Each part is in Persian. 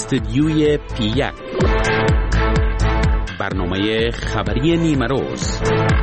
استدیوی P1 برنامه خبری نیمروز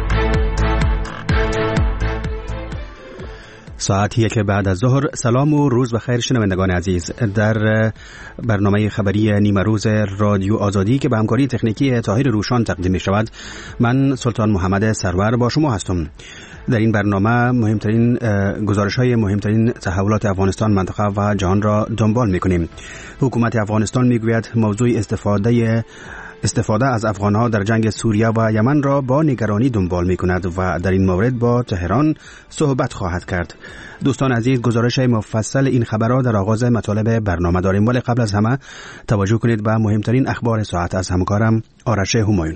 ساعت 1 بعد از ظهر. سلام و روز بخیر شنوندگان عزیز. در برنامه خبری نیمروز رادیو آزادی که به همکاری تکنیکی طاهر روشان تقدیم می شود، من سلطان محمد سرور با شما هستم. در این برنامه مهمترین گزارش‌های مهمترین تحولات افغانستان، منطقه و جهان را دنبال می‌کنیم. حکومت افغانستان می‌گوید موضوع استفاده از افغان‌ها در جنگ سوریه و یمن را با نگرانی دنبال می‌کند و در این مورد با تهران صحبت خواهد کرد. دوستان عزیز، گزارش مفصل این خبرها در آغاز مطالب برنامه داریم، ولی قبل از همه توجه کنید به مهمترین اخبار ساعت از همکارم آرش همایون.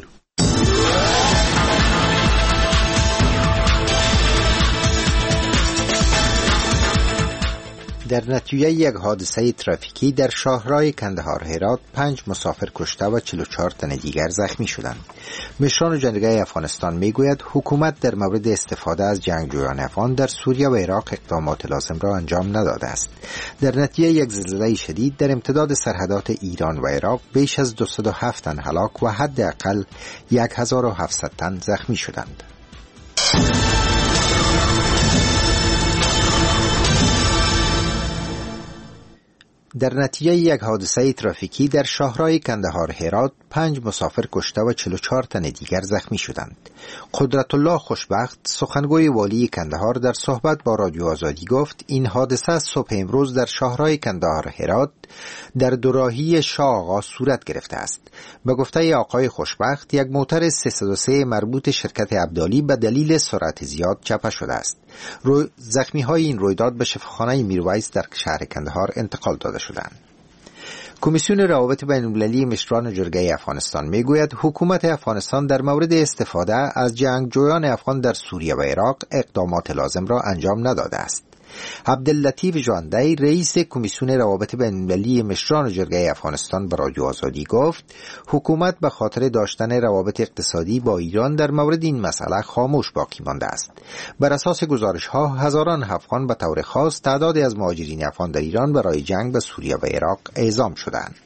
در نتیجه یک حادثه ترافیکی در شاهراه کندهار هرات 5 مسافر کشته و 44 تن دیگر زخمی شدند. مشران جنگی افغانستان میگوید حکومت در مورد استفاده از جنگجویان افغان در سوریه و عراق اقدامات لازم را انجام نداده است. در نتیجه یک زلزله شدید در امتداد سرحدات ایران و عراق بیش از 207 تن هلاک و حداقل 1700 تن زخمی شدند. در نتیجه یک حادثه ترافیکی در شاهراه کندهار هرات 5 مسافر کشته و 44 تن دیگر زخمی شدند. قدرتالله خوشبخت، سخنگوی والی کندهار، در صحبت با رادیو آزادی گفت این حادثه صبح امروز در شاهراه کندهار هرات در دوراهی شاه آقا صورت گرفته است. به گفته آقای خوشبخت، یک موتر 303 مربوط شرکت عبدالی به دلیل سرعت زیاد چپه شده است. زخمی های این رویداد به شفاخانه میرویس در شهر کندهار انتقال داده شدند. کمیسیون روابط بین‌المللی مشران جرگه افغانستان میگوید حکومت افغانستان در مورد استفاده از جنگجویان افغان در سوریه و عراق اقدامات لازم را انجام نداده است. عبداللطیف جاندی، رئیس کمیسیون روابط بین‌المللی مشران جرگه افغانستان، به رادیو آزادی گفت حکومت به خاطر داشتن روابط اقتصادی با ایران در مورد این مسئله خاموش باقی مانده است. بر اساس گزارش‌ها هزاران افغان به طور خاص تعدادی از مهاجرین افغان در ایران برای جنگ به سوریه و عراق اعزام شدند.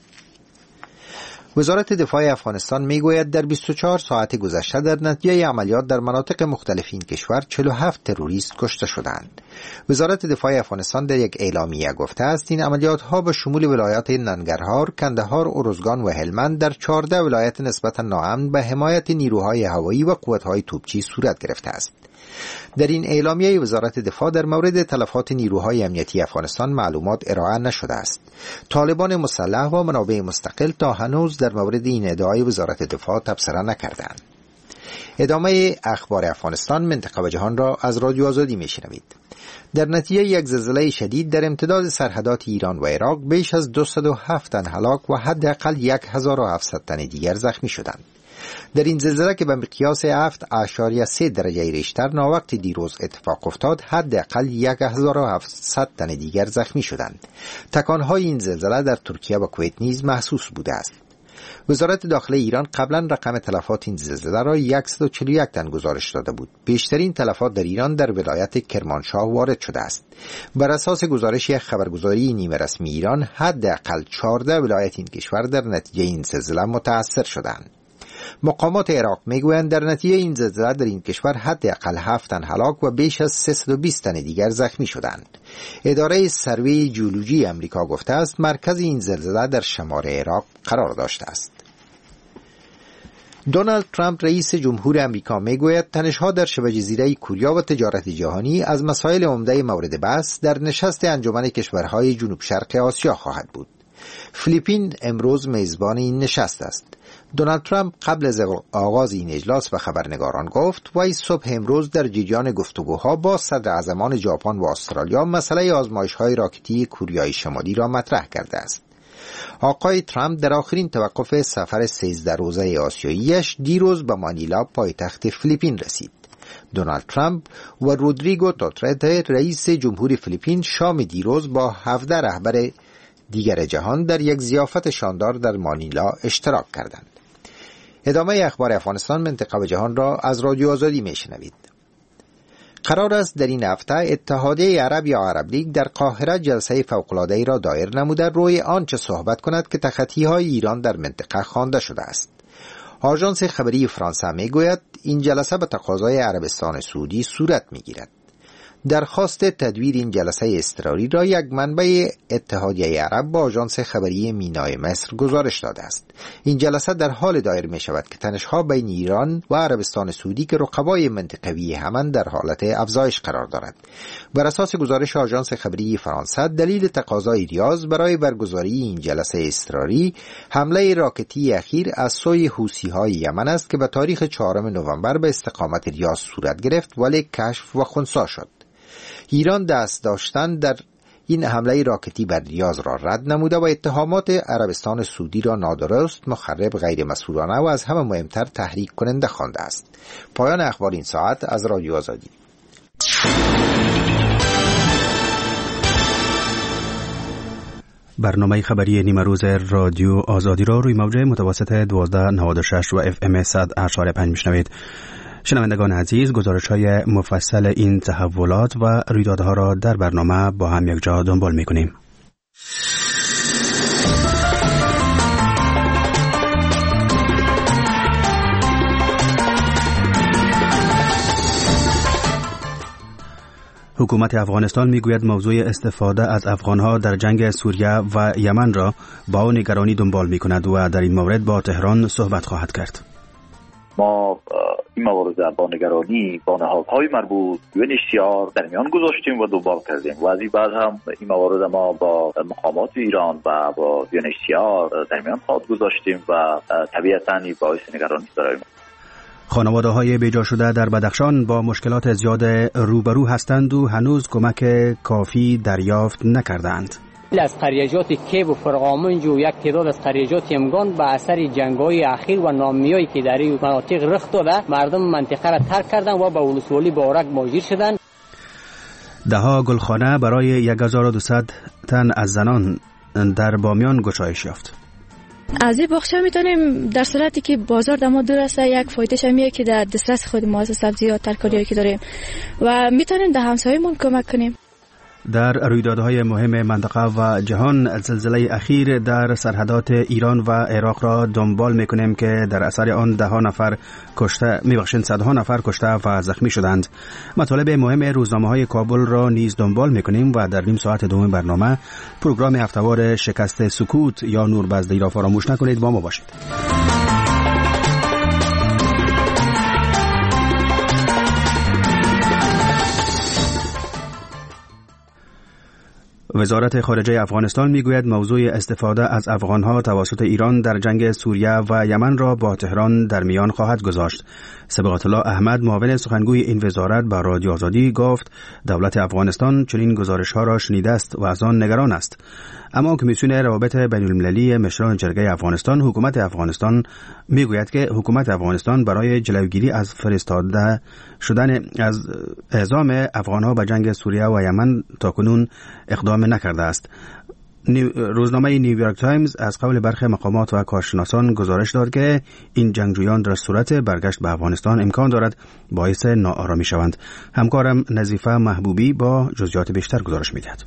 وزارت دفاع افغانستان میگوید در 24 ساعت گذشته در نتیجه عملیات در مناطق مختلف این کشور 47 تروریست کشته شدند. وزارت دفاع افغانستان در یک اعلامیه گفته است این عملیات ها به شمول ولایات ننگرهار، کندهار، ارزگان و هلمند در 14 ولایت نسبتا ناامن به حمایت نیروهای هوایی و قوت‌های توپچی صورت گرفته است. در این اعلامیه وزارت دفاع در مورد تلفات نیروهای امنیتی افغانستان معلومات ارائه نشده است. طالبان مسلح و منابع مستقل تا هنوز در مورد این ادعای وزارت دفاع تبصره نکردند. ادامه اخبار افغانستان، منطقه و جهان را از رادیو آزادی میشنوید. در نتیجه یک زلزله شدید در امتداد سرحدات ایران و عراق بیش از 207 تن هلاک و حداقل 1700 تن دیگر زخمی شدند. در این زلزله که به مقیاس 7.3 درجه ریشتر ناوقت دیروز اتفاق افتاد، حداقل 1700 تن دیگر زخمی شدند. تکانهای این زلزله در ترکیه و کویت نیز محسوس بوده است. وزارت داخله ایران قبلا رقم تلفات این زلزله را 141 تن گزارش داده بود. بیشترین تلفات در ایران در ولایت کرمانشاه وارد شده است. بر اساس گزارش خبرگزاری نیمه رسمی ایران، حداقل 14 ولایت این کشور در نتیجه این زلزله متاثر شدند. مقامات عراق میگویند در نتیجه این زلزله در این کشور حداقل 7 تن هلاک و بیش از 320 تن دیگر زخمی شدند. اداره سروی جیولوژی امریکا گفته است مرکز این زلزله در شمال عراق قرار داشته است. دونالد ترامپ رئیس جمهور امریکا میگوید تنش‌ها در شبه جزیره کوریا و تجارت جهانی از مسائل عمده مورد بحث در نشست انجمن کشورهای جنوب شرق آسیا خواهد بود. فیلیپین امروز میزبان این نشست است. دونالد ترامپ قبل از آغاز این اجلاس به خبرنگاران گفت وی صبح امروز در جریان گفتگوها با صدراعظمان ژاپن و استرالیا مسئله آزمایش‌های راکتی کوریای شمالی را مطرح کرده است. آقای ترامپ در آخرین توقف سفر 13 روزه آسیاییش دیروز به مانیلا، پایتخت فیلیپین رسید. دونالد ترامپ و رودریگو دوترته، رئیس جمهور فیلیپین، شام دیروز با 17 رهبر دیگر جهان در یک ضیافت شاندار در مانیلا اشتراک کردند. ادامه اخبار افغانستان، منطقه و جهان را از رادیو آزادی میشنوید. قرار است در این هفته اتحادیه عرب یا عرب لیگ در قاهره جلسه فوق‌العاده‌ای را دایر نموده روی آنچه صحبت کند که تخطی‌های ایران در منطقه خوانده شده است. آژانس خبری فرانسه میگوید این جلسه به تقاضای عربستان سعودی صورت میگیرد. درخواست تدویر این جلسه اضطراری را یک منبع اتحادیه عرب با آژانس خبری مینای مصر گزارش داده است. این جلسه در حال دایر می شود که تنش‌ها بین ایران و عربستان سعودی که رقبای منطقوی همند در حالت افزایش قرار دارد. بر اساس گزارش آژانس خبری فرانسه، دلیل تقاضای ریاض برای برگزاری این جلسه اضطراری حمله راکتی اخیر از سوی حوثی‌های یمن است که به تاریخ 4 نوامبر به استقامت ریاض صورت گرفت ولی کشف و خنثی شد. ایران دست داشتن در این حمله راکتی بر ریاض را رد نموده و اتهامات عربستان سعودی را نادرست، مخرب، غیر مسئولانه و از همه مهمتر تحریک کننده خوانده است. پایان اخبار این ساعت از رادیو آزادی. برنامه خبری نیمروز رادیو آزادی را روی موج متوسط 1296 و FM 100.5 میشنوید. شنوندگان عزیز، گزارش‌های مفصل این تحولات و رویدادها را در برنامه با هم یک جا دنبال می‌کنیم. حکومت افغانستان میگوید موضوع استفاده از افغانها در جنگ سوریه و یمن را با نگرانی دنبال می‌کند و در این مورد با تهران صحبت خواهد کرد. ما این موارد با نگرانی با نهادهای مربوط UNHCR در میان گذاشتیم و دنبال کردیم و از این بعد هم این موارد ما با مقامات ایران و با UNHCR در میان خواهد گذاشتیم و طبیعتاً باعث نگرانی برای ما. خانواده‌های بیجا شده در بدخشان با مشکلات زیاد روبرو هستند و هنوز کمک کافی دریافت نکردند. از قریجات کیب و فرقامنج و یک تعداد از قریجات یمگان به اثر جنگ‌های اخیر و نامیایی که در این مناطق رخ داده مردم منطقه را ترک کردند و به ولسوالی بارک مهاجر شدند. دهها گلخانه برای 1200 تن از زنان در بامیان گشایش یافت. از این باغچه میتونیم در صورتی که بازار دما دور است یک فایدهش همیه که در دسترس خود ما از سبزیات ترکاریایی که داریم و میتونیم به همسایه‌مون کمک کنیم. در رویدادهای مهم منطقه و جهان، زلزله اخیر در سرحدات ایران و عراق را دنبال میکنیم که در اثر آن صدها نفر کشته و زخمی شدند. مطالب مهم روزنامه‌های کابل را نیز دنبال میکنیم و در نیم ساعت دوم برنامه پروگرام هفته‌وار شکست سکوت یا نوربزده‌ای را فراموش نکنید. با ما باشید. وزارت خارجه افغانستان میگوید موضوع استفاده از افغانها توسط ایران در جنگ سوریه و یمن را با تهران در میان خواهد گذاشت. صبغت الله احمد، معاون سخنگوی این وزارت، با رادیو آزادی گفت دولت افغانستان چنین گزارش‌ها را شنیده است و از آن نگران است. اما کمیسیون روابط بین‌المللی مشران جرگه افغانستان، حکومت افغانستان میگوید که حکومت افغانستان برای جلوگیری از فرستاده شدن از اعزام افغانها به جنگ سوریه و یمن تاکنون اقدام نکرده است. روزنامه نیویورک تایمز از قول برخی مقامات و کارشناسان گزارش داد که این جنگجویان در صورت برگشت به افغانستان امکان دارد باعث ناآرامی شوند. همکارم نظیفه محبوبی با جزئیات بیشتر گزارش می‌دهد.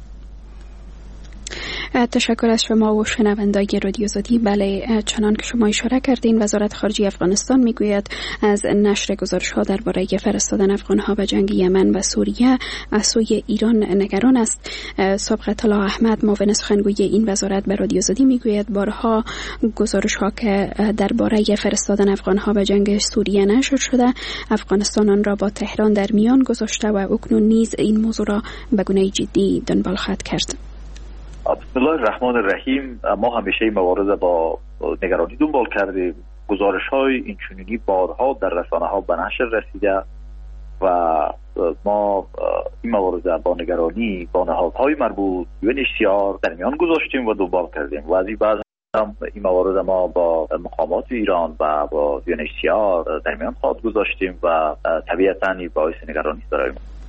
تشکر از شما و شنوندگان رادیو آزادی. بله، چنان که شما اشاره کردین، وزارت خارجه افغانستان میگوید از نشر گزارش‌ها درباره فرستادن افغان‌ها به جنگ یمن و سوریه از سوی ایران نگران است. صبغت الله احمد، معاون سخنگوی این وزارت، به رادیو آزادی میگوید بارها گزارش‌ها که درباره فرستادن افغان‌ها به جنگ سوریه نشر شده، افغانستان آن را با تهران در میان گذاشته و اکنون نیز این موضوع را به گونه جدی دنبال خواهد کرد. بسم الله الرحمن الرحیم. ما همیشه این موارد با نگرانی دنبال کردیم. گزارش‌های اینچنینی بارها در رسانه‌ها به نشر رسیده و ما این موارد با نگرانی با نهادهای مربوط UNHCR در میان گذاشتیم و دنبال کردیم و از این بعد هم این موارد ما با مقامات ایران و با UNHCR در میان خواهد گذاشتیم و طبیعتاً باعث نگرانی برای ما.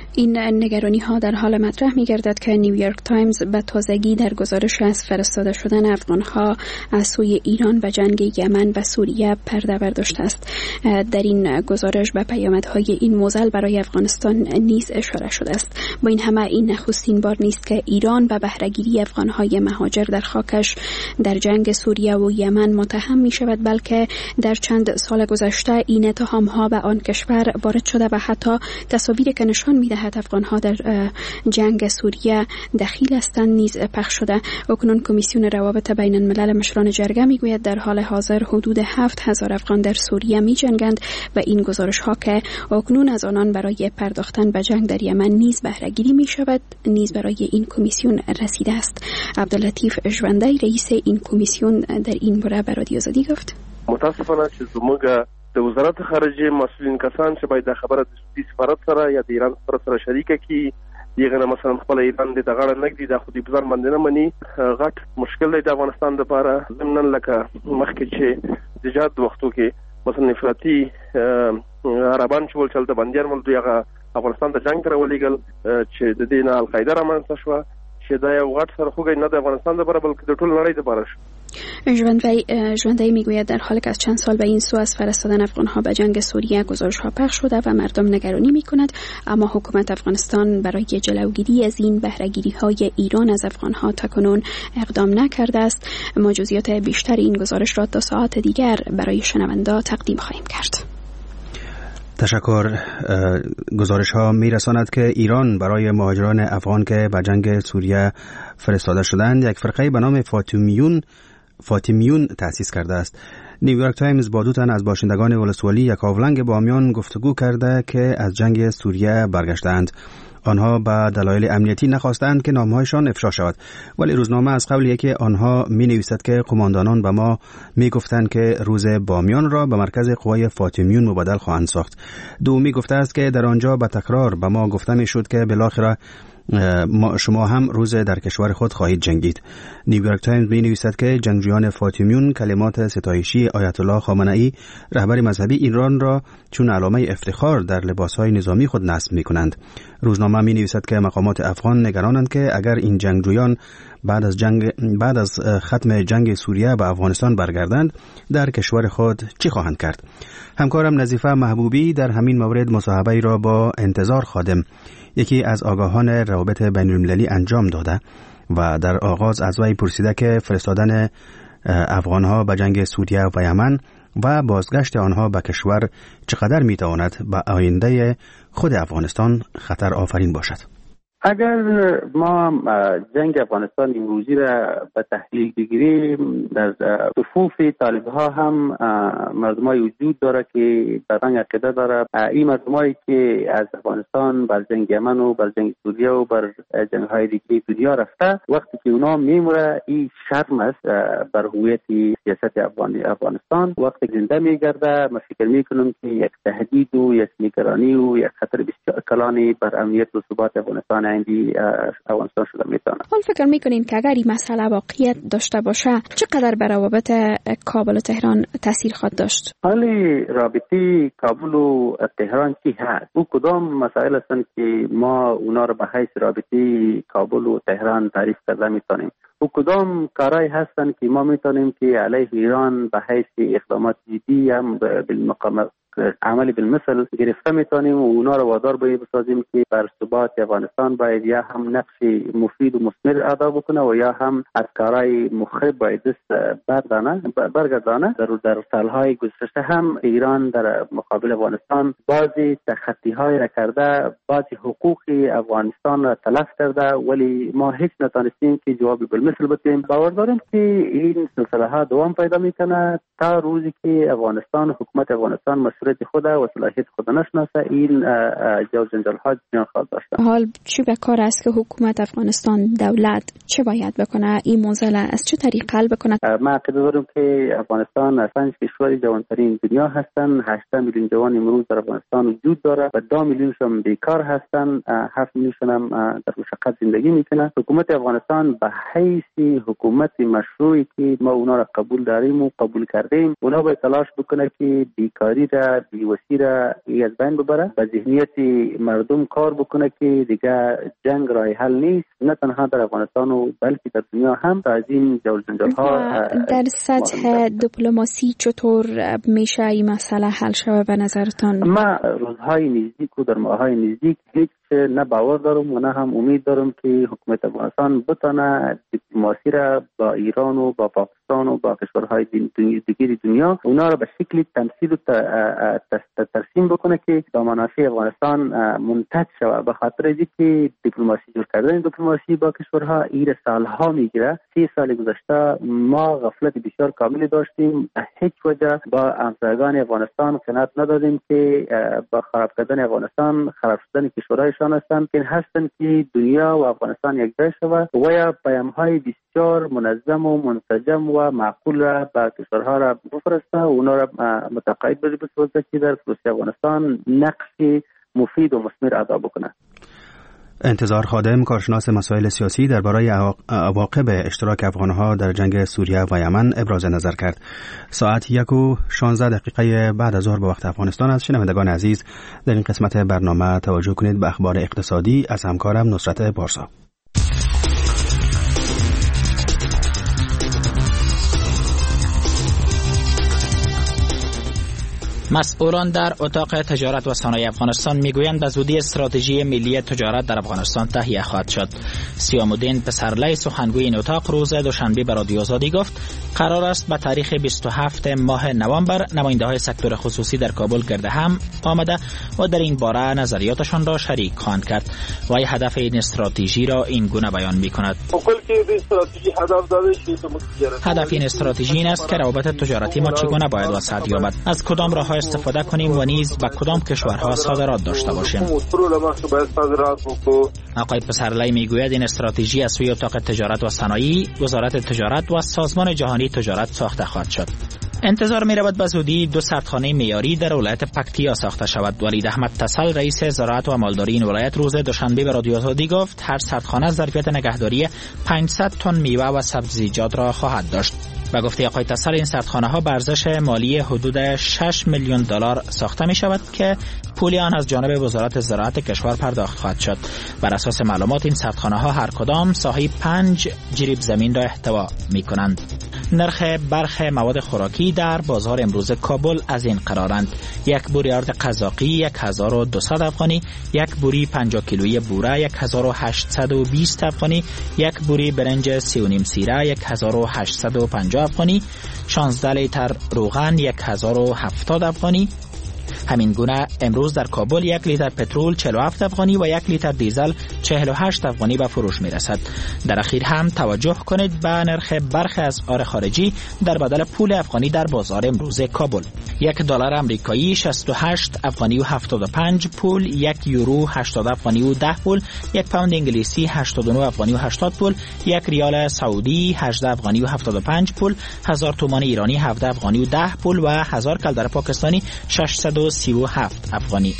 این نگرانی ها در حال مطرح می گردد که نیویورک تایمز به تازگی در گزارش از فرستاده شدن افغان ها از سوی ایران و جنگ یمن و سوریه پرده برداشته است. در این گزارش به پیامدهای این معضل برای افغانستان نیز اشاره شده است. با این همه این نخستین بار نیست که ایران به بهره‌گیری افغان های مهاجر در خاکش در جنگ سوریه و یمن متهم می شود، بلکه در چند سال گذشته این اتهام ها به آن کشور وارد شده و حتی تصاویری که نشان می دهد افغان ها در جنگ سوریه دخیل هستند نیز پخش شده. اکنون کمیسیون روابط بین الملل مشران جرگه می گوید در حال حاضر حدود 7000 افغان در سوریه می جنگند و این گزارش ها که اکنون از آنان برای پرداختن به جنگ در یمن نیز بهره‌گیری می شود نیز برای این کمیسیون رسیده است. عبداللطیف ژوندی رئیس این کمیسیون در این باره به رادیو آزادی گفت: متاسفانه چې زموږ د وزارت خارجه مسئولین کسان چې باید د خبره د سفارت سره یا د ایران سره شریکه کی دیغه مثلا خپل ایران د دغړه نګدي د خو دې بزر باندې نه مني غټ مشکل دی د افغانستان لپاره. زمونږ لکه مخکې چې د جهاد وختو کې مثلا افراطي عربان چې ول چلته بنديان ول دوی هغه افغانستان ته جنگ راولېګل چې د دې نه القاعده رامنځته شو چې دا یو غټ سرخوږی نه د افغانستان لپاره بلکې د ټول نړۍ لپاره شو. ژوندی میگوید در حالی که از چند سال به این سو از فرستادن افغانها به جنگ سوریه گزارش‌ها پخش شده و مردم نگرانی می‌کند، اما حکومت افغانستان برای جلوگیری از این بهره‌گیری‌های ایران از افغانها تاکنون اقدام نکرده است. ما جزئیات بیشتر این گزارش را تا ساعت دیگر برای شنوندا تقدیم خواهیم کرد. تشکر. گزارش ها می رساند که ایران برای مهاجران افغان که به جنگ سوریه فرستاده شدند یک فرقه به نام فاطمیون تأسیس کرده است. نیویورک تایمز با دو تن از باشندگان ولسوالی یکاولنگ بامیان گفتگو کرده که از جنگ سوریه برگشتند. آنها به دلایل امنیتی نخواستند که نامهایشان افشا شود، ولی روزنامه از قبل یکی آنها می نویسد که قماندانان به ما می گفتند که روز بامیان را به مرکز قوای فاطمیون مبادل خواهند ساخت. دومی گفته است که در آنجا به تکرار به ما گفته می شد که بالاخره شما هم روز در کشور خود خواهید جنگید. نیویورک تایمز می نویسد که جنگجویان فاطمیون کلمات ستایشی آیت الله خامنه‌ای رهبر مذهبی ایران را چون علامه افتخار در لباسهای نظامی خود نصب می کنند. روزنامه می نویسد که مقامات افغان نگرانند که اگر این جنگجویان بعد از ختم جنگ سوریه به افغانستان برگردند در کشور خود چی خواهند کرد. همکارم نظیفه محبوبی در همین مورد مصاحبه‌ای را با انتظار خادم، یکی از آگاهان روابط بین المللی انجام داده و در آغاز از وی پرسیده که فرستادن افغانها به جنگ سوریه و یمن و بازگشت آنها به کشور چقدر میتواند به آینده خود افغانستان خطر آفرین باشد. اگر ما جنگ افغانستان امروزی را به تحلیل بگیریم، در صفوف طالب‌ها هم مردمای وجود داره که در رنگ عقیده داره. این مردمایی که از افغانستان بر جنگ یمن و بر جنگ سوریه و بر جنگ‌های دیگه دنیا رفته، وقتی که اونا میموره این شرم است بر هویت سیاست افغانستان. وقتی زنده میگرده ما فکر میکنم که یک تهدید و یک نگرانی و یک خطر بسیار کلانی بر امنیت و ثبات افغانستان افغانستان شده میتونه. حال فکر میکنین که اگر این مسئله واقعیت داشته باشه چقدر بر روابط کابل و تهران تاثیر خواهد داشت؟ حالی رابطه کابل و تهران چی هست؟ او کدام مسائل هستند که ما اونا رو به حیث رابطه کابل و تهران تعریف کرده میتونیم؟ و کدام کارهایی هستند که ما میتونیم که علیه ایران به حیث اقدامات جدی هم بالمقام عملی بالمثل گرفته میتونیم و اونا رو وادار بسازیم که بر ثبات افغانستان باید یا هم نقش مفید و مثمر ادا بکنه و یا هم از کارهای مخرب باید دست برگردانه. در سالهای گذشته هم ایران در مقابل افغانستان بعضی تخطی‌های را کرده، بعضی حقوق افغانستان را تلف کرده، ولی ما هیچ نتونستیم که جوابی بالمثل بدیم. باور دارم که این سلسله ها دوام پیدا میکنه تا روزی که افغانستان، حکومت افغانستان مسئولیت خود و صلاحیت خود نشناسه، این جو جنجال ها جریان خواهد داشت. حال چی به کار است که حکومت افغانستان، دولت چه باید بکنه؟ این موضوع از چه طریق حل بکنه؟ ما عقیده دارم که افغانستان از 5 کشور جوانترین دنیا هستند. 8 میلیون جوان امروز در افغانستان وجود داره و 2 میلیون هم بیکار هستند. 7 میلیون هم در مشقت زندگی میکنه. حکومت افغانستان به حیث حکومت مشروعی که ما اونا را قبول داریم و قبول کردیم، اونا باید تلاش بکنه که بیکاری را و بی‌وسی را از بین ببره، به ذهنیت مردم کار بکنه که دیگه جنگ راه حل نیست، نه تنها در افغانستان و بلکه در دنیا هم. از این جول جنجال ها در سطح دیپلماسی چطور میشه این مسئله حل شود به نظرتان؟ ما روزهای نزدیک و در ماههای نزدیک هیچ نه باور دارم و نه هم امید دارم که حکومت افغانستان بتونه دیپلماسی را با ایران و با پاکستان و با کشورهای دیگر دنیا اونا را به شکلی تمثیل و ترسیم بکنه که با منافع افغانستان منتج شود. به خاطر اینکه دیپلماسی جور کردن دیپلماسی با کشورها این سالها میگیره. 30 سال گذشته ما غفلت بسیار کاملی داشتیم، هیچ وجه با همسایگان افغانستان قناعت ندادیم که با خراب کردن افغانستان خراب شدن کشورهایشان هستند که هستند که دنیا و افغانستان یک جای شود و یا پیام‌های بسیار منظم و منسجم و معقول را به کشورها را بفرسته و اونا را متقاعد بسازه که در روسیه افغانستان نقشی مفید و مثمر ادا بکنه. انتظار خادم، کارشناس مسائل سیاسی، درباره عواقب اشتراک افغانها در جنگ سوریه و یمن ابراز نظر کرد. ساعت 1:16 بعد از ظهر به وقت افغانستان است. شنوندگان عزیز، در این قسمت برنامه توجه کنید به اخبار اقتصادی از همکارم نصرت پارسا. مسئولان در اتاق تجارت و صنایع افغانستان میگویند به زودی استراتژی ملی تجارت در افغانستان تهیه خواهد شد. سیامالدین پسرلی سخنگوی این اتاق روز دوشنبه به رادیو آزادی گفت قرار است به تاریخ 27 ماه نوامبر نماینده‌های سکتور خصوصی در کابل گرد هم آمده و در این باره نظریاتشان را شریک خواهند کرد. و هدف این استراتژی را این گونه بیان می‌کند: هدف این استراتژی این است که روابط تجارتی ما چگونه باید وسعت یابد، از کدام راه استفاده کنیم و نیز به کدام کشورها صادرات داشته باشیم. آقای پسرلی میگوید این استراتژی از سوی اتاق تجارت و صنایع، وزارت تجارت و سازمان جهانی تجارت ساخته خواهد شد. انتظار می رود به زودی 2 سردخانه معیاری در ولایت پکتیا ساخته شود. ولید احمد تسل، رئیس زراعت و مالداری این ولایت، روز دوشنبه به رادیو آزادی گفت هر سردخانه ظرفیت نگهداری 500 تن میوه و سبزیجات را خواهد داشت. و گفته آقای تسل این سردخانه ها به ارزش مالی حدود 6 میلیون دلار ساخته می شود که پول آن از جانب وزارت زراعت کشور پرداخت خواهد شد. بر اساس معلومات این سردخانه ها هر کدام ساحه 5 جریب زمین را احتوا می کنند. نرخ برخی مواد خوراکی در بازار امروز کابل از این قرارند: یک بوری آرد قزاقی 1200 افغانی، یک بوری 50 کیلویی بوره 1820 افغانی، یک بوری برنج 3.5 سیره 1850 افغانی، 16 لیتر روغن 1070 افغانی. همین گونه امروز در کابل 1 لیتر پترول 47 افغانی و 1 لیتر دیزل 48 افغانی به فروش می رسد. در اخیر هم توجه کنید به نرخ برخی اسعار خارجی در بدل پول افغانی در بازار امروز کابل: 1 دلار آمریکایی 68 افغانی و 75 پول، 1 یورو 80 افغانی و 10 پول، 1 پوند انگلیسی 89 افغانی و 80 پول، 1 ریال سعودی 18 افغانی و 75 پول، 1000 تومان ایرانی 17 افغانی و 10 پول و 1000 کلدر پاکستانی 637 افغانی.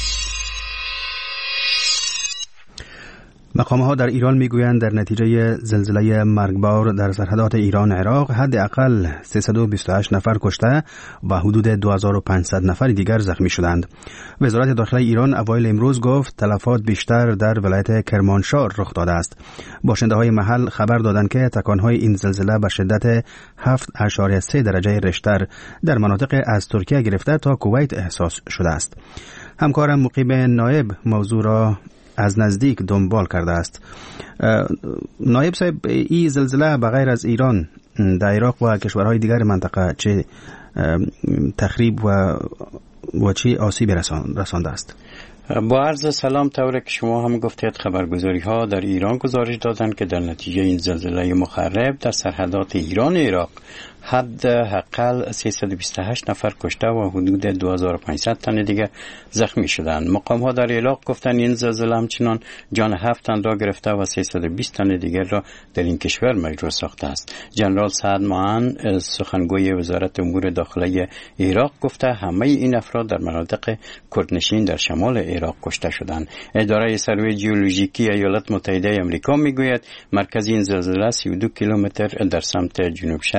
مقام‌ها در ایران میگویند در نتیجه زلزله مرگبار در سرحدات ایران عراق حداقل 328 نفر کشته و حدود 2500 نفر دیگر زخمی شدند. وزارت داخلی ایران اوایل امروز گفت تلفات بیشتر در ولایت کرمانشاه رخ داده است. باشنده‌های محل خبر دادند که تکان‌های این زلزله به شدت 7.3 درجه ریشتر در مناطق از ترکیه گرفته تا کویت احساس شده است. همکارم مقیم نایب موضوع را از نزدیک دنبال کرده است. نایب صاحب، این زلزله بغیر از ایران در عراق و کشورهای دیگر منطقه چه تخریب و چه آسیبی رسانده است؟ با عرض سلام، طوری که شما هم گفتید خبرگزاری ها در ایران گزارش دادند که در نتیجه این زلزله مخرب در سرحدات ایران و عراق حداقل 328 نفر کشته و حدود 2500 تن دیگر زخمی شدند. مقام ها در عراق گفتند این زلزله همچنان جان 7 تن را گرفته و 320 تن دیگر را در این کشور مجروح ساخته است. جنرال سعد معین، سخنگوی وزارت امور داخلی عراق، گفته همه این افراد در مناطق کردنشین در شمال عراق کشته شدند. اداره سروی ژئولوژیکی ایالات متحده آمریکا میگوید مرکز این زلزله 32 کیلومتر در سمت جنوب شرق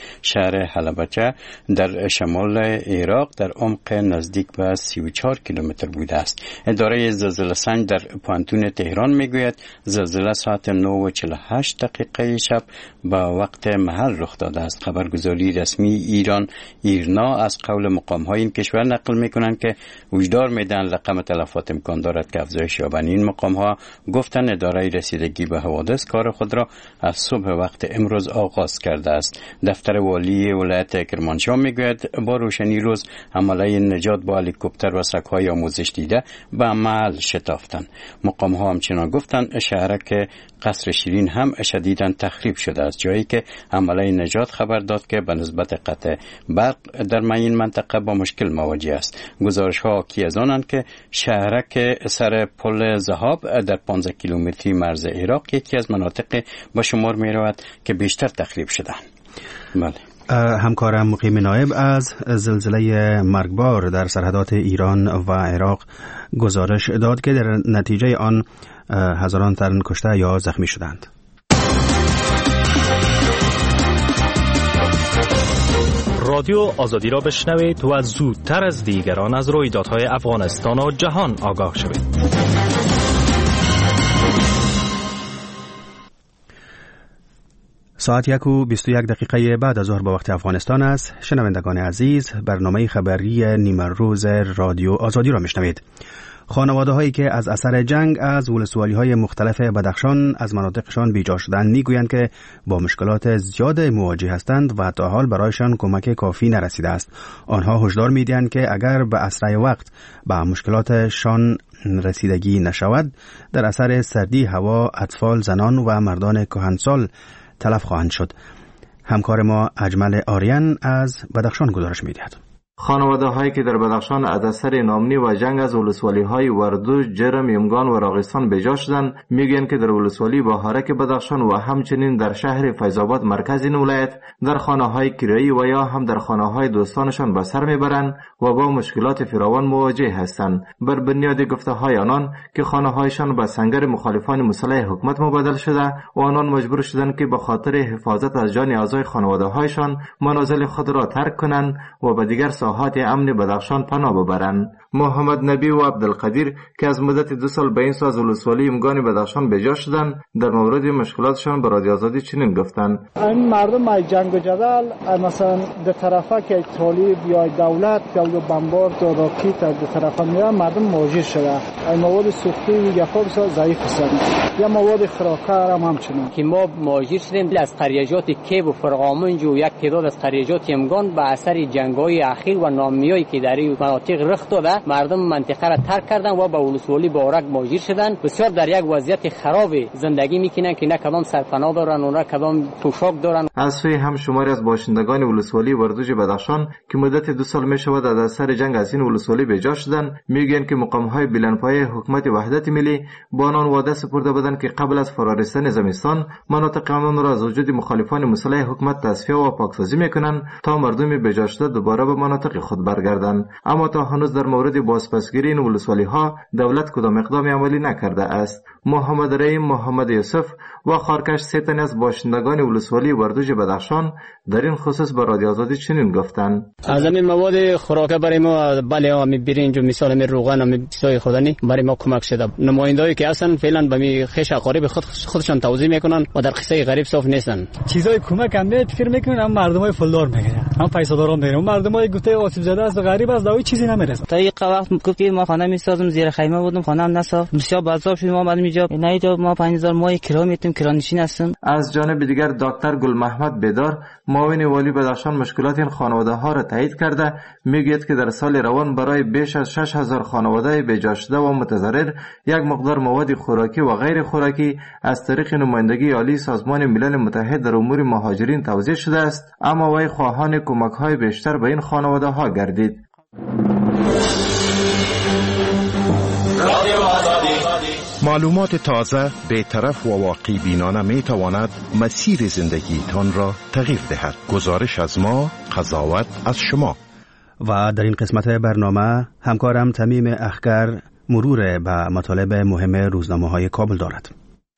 شهر حلبچه در شمال عراق در عمق نزدیک به 34 کیلومتر بوده است. اداره زلزله سنج در پانتون تهران میگوید زلزله ساعت 9:48 شب به وقت محل رخ داده است. خبرگزاری رسمی ایران ایرنا از قول مقام‌های این کشور نقل میکنند که وجدار میدن رقم تلفات امکان دارد که افزایش یابد. این مقام‌ها گفتن اداره رسیدگی به حوادث کار خود را از صبح وقت امروز آغاز کرده است. دفتر والی ولایت کرمانشاه میگوید با روشنی روز عمله نجات با هلیکوپتر و سگ‌های آموزش دیده به محل شتافتند. مقام‌ها همچنان گفتند شهرک قصر شیرین هم شدیداً تخریب شده است، جایی که عمله نجات خبر داد که به نسبت قطع برق در این منطقه با مشکل مواجه است. گزارش‌ها حاکی از آنند که شهرک سر پل ذهاب در 15 کیلومتری مرز عراق یکی از مناطق به شمار می‌رود که بیشتر تخریب شده‌اند. بله. همکارم مقیم نایب از زلزله مرگبار در سرحدات ایران و عراق گزارش داد که در نتیجه آن هزاران تن کشته یا زخمی شدند. رادیو آزادی را بشنوید و زودتر از دیگران از رویدادهای افغانستان و جهان آگاه شوید. ساعت 1:21 بعد از ظهر به وقت افغانستان است. شنوندگان عزیز، برنامه خبری نیمه روز رادیو آزادی را میشنوید. خانواده هایی که از اثر جنگ از ولسوالی های مختلف بدخشان از مناطقشان بیجا شدند میگویند که با مشکلات زیاد مواجه هستند و تا حال برایشان کمک کافی نرسیده است. آنها هشدار میدهند که اگر به اسرع وقت به مشکلاتشان رسیدگی نشود، در اثر سردی هوا اطفال، زنان و مردان کهنسال تلف خواهند شد. همکار ما اجمل آریان از بدخشان گزارش می‌دهد. خانواده هایی که در بدخشان از اثر ناامنی و جنگ از ولسوالی های وردوش، جرم، یمگان و راغستان بیجا شدند میگن که در ولسوالی بهارک بدخشان و همچنین در شهر فیض‌آباد مرکز این ولایت در خانه های کرایی و یا هم در خانه های دوستانشان به سر میبرند و با مشکلات فراوان مواجه هستند. بر بنیاد گفته های آنان که خانه هایشان به سنگر مخالفان مسلح حکومت مبادل شده و آنان مجبور شدند که به خاطر حفاظت از جان اعضای خانواده هایشان منازل خود را ترک کنند و به دیگر ساحات امن بدخشان پناه ببرند. محمد نبی و عبدالقدیر که از مدت 2 سال به این سو از ولسوالی یمگان بدخشان بیجا شدند در مورد مشکلاتشان به رادیو آزادی چنین گفتند: این مردم از جنگ و جدل مثلا در طرفه که طالب یا دولت یا بمبارد و راکت در طرفه میرن، مردم مواجه شده. این مواد سوختی یا خالص ضعیف هستند یا مواد خوراکی هم همچنین که ما مواجه شدیم از قریجات کیب و فرقامنج و یک تعداد از قریجات یمگان به اثر جنگ‌های اخیر و ناامنیایی که در این مناطق رخ داده مردم منطقه را ترک کردن و به ولسوالی بارک مهاجر شدن. بسیار در یک وضعیت خراب زندگی میکنن که نه کدام سرپناه دارن و نه کدام پوشاک دارن. از سوی هم شماری از باشندگان ولسوالی وردوج بدخشان که مدت 2 سال میشود از اثر جنگ از این ولسوالی بیجا شدن میگن که مقام‌های بلندپایه حکومت وحدت ملی با آنان وعده سپرده بودند که قبل از فرارسیدن زمستان مناطق آنان را از وجود مخالفان مسلح حکومت تصفیه و پاکسازی میکنند تا مردم بیجا شده دوباره به مناطق خود برگردند. اما تا هنوز در مورد بازپسگیری این ولسوالی ها دولت کدام اقدامی عملی نکرده است. محمد رحیم محمد یوسف و خارکش 3 تن از باشندگان ولسوالی وردوج بدخشان در این خصوص به رادیو آزادی چنین گفتند: از این مواد خوراکی برای ما بله می برنج و مثال می روغن و می چیزای خودنی برای ما کمک شده. نمایندهایی که اصلا فعلا به می خش اقارب خودشان توضیح میکنن و در قصه غریب صاف نیستن. چیزای کمک هم فکر میکنن اما مردمای پولدار میگن، هم پیسه‌داران میگن، مردمای گوته آسیب زده است و غریب است، داوی چیزی نمیرسه. تا یک وقت گفت که ما خانه میسازم، زیر خیمه بودم، خانه هم نساخت، بسیار بازار شدیم. ما بعد میجا نه اینجا ما 5000 ماه کرایه میتیم، کرانشین هستم. از جانب دیگر دکتر گل محمد بیدار معاون والی بدخشان مشکلات این خانواده ها را تایید کرده میگوید که در سال روان برای بیش از 6000 خانواده بیجا شده و متضرر یک مقدار مواد خوراکی و غیر خوراکی از طریق نمایندگی عالی سازمان ملل متحد در امور مهاجرین توزیع شده است، اما وی خواهان کمک های بیشتر به این خانواده ها گردید. معلومات تازه، بی‌طرف و واقعی بینانه می تواند مسیر زندگیتان را تغییر دهد. گزارش از ما، قضاوت از شما. و در این قسمت برنامه همکارم تمیم اخگر مرور به مطالب مهم روزنامه‌های کابل دارد.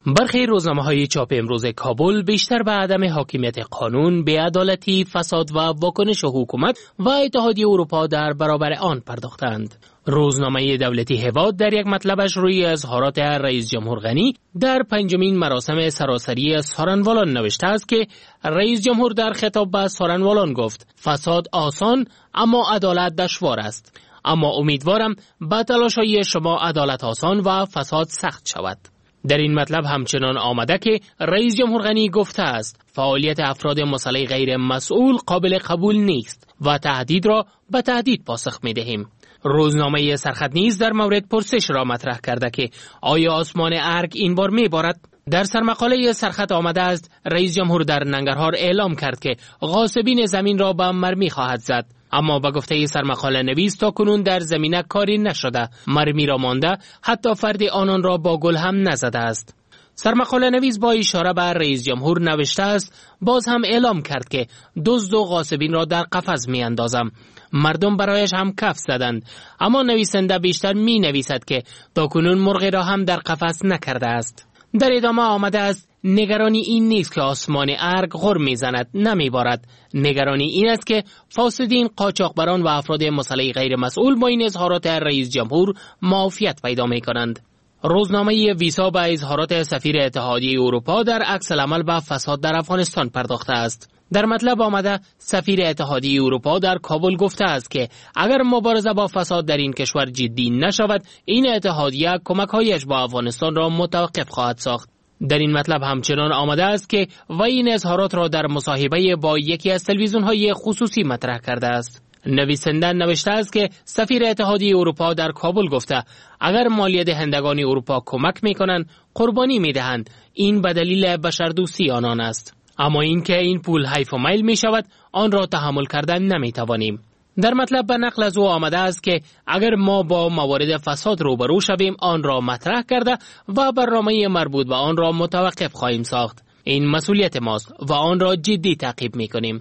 برخی روزنامه‌های چاپ امروز کابل بیشتر به عدم حاکمیت قانون، بی‌عدالتی، فساد و واکنش حکومت و اتحادیه اروپا در برابر آن پرداختند. روزنامه دولتی هواد در یک مطلبش روی اظهارات رئیس جمهور غنی در 5مین مراسم سراسری سارنوالان نوشته است که رئیس جمهور در خطاب به سارنوالان گفت فساد آسان اما عدالت دشوار است، اما امیدوارم با تلاش‌های شما عدالت آسان و فساد سخت شود. در این مطلب همچنان آمده که رئیس جمهور غنی گفته است فعالیت افراد مسلح غیر مسئول قابل قبول نیست و تهدید را به تهدید پاسخ می دهیم. روزنامه سرخط نیز در مورد پرسش را مطرح کرده که آیا آسمان ارگ این بار می بارد؟ در سرمقاله سرخط آمده است رئیس جمهور در ننگرهار اعلام کرد که غاصبین زمین را به مرمی خواهد زد، اما به گفته سرمقاله نویس تا کنون در زمینه کاری نشده، مرمی را مانده، حتی فرد آنان را با گل هم نزده است. سرمقاله نویس با اشاره به رئیس جمهور نوشته است باز هم اعلام کرد که دزد و غاصبین را در قفس می اندازم. مردم برایش هم کف زدند، اما نویسنده بیشتر می نویسد که تا کنون مرغی را هم در قفس نکرده است. در ادامه آمده است نگرانی این نیست که آسمان ارگ غر میزند، نمیبارد. نگرانی این است که فاسدین، قاچاقبران و افراد مسلح غیر مسئول با این اظهارات رئیس جمهور معافیت پیدا می کنند. روزنامه ویسا به اظهارات سفیر اتحادیه اروپا در عکس العمل به فساد در افغانستان پرداخته است. در مطلب آمده سفیر اتحادیه اروپا در کابل گفته است که اگر مبارزه با فساد در این کشور جدی نشود، این اتحادیه کمک‌هایش با افغانستان را متوقف خواهد ساخت. در این مطلب همچنان آمده است که وی این اظهارات را در مصاحبه با یکی از تلویزیون‌های خصوصی مطرح کرده است. نویسنده نوشته است که سفیر اتحادیه اروپا در کابل گفته اگر مالیه دهندگان اروپا کمک می‌کنند، قربانی می‌دهند. این به دلیل بشردوستی آنان است. اما اینکه این پول حیف و میل می شود آن را تحمل کردن نمی توانیم. در مطلب به نقل از او آمده است که اگر ما با موارد فساد روبرو شویم آن را مطرح کرده و برنامه مربوط به آن را متوقف خواهیم ساخت. این مسئولیت ماست و آن را جدی تعقیب می کنیم.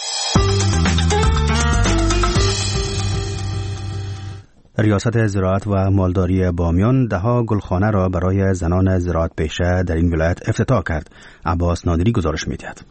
ریاست زراعت و مالداری بامیان 10 گلخانه را برای زنان زراعت پیشه در این ولایت افتتاح کرد. عباس نادری گزارش می‌دهد.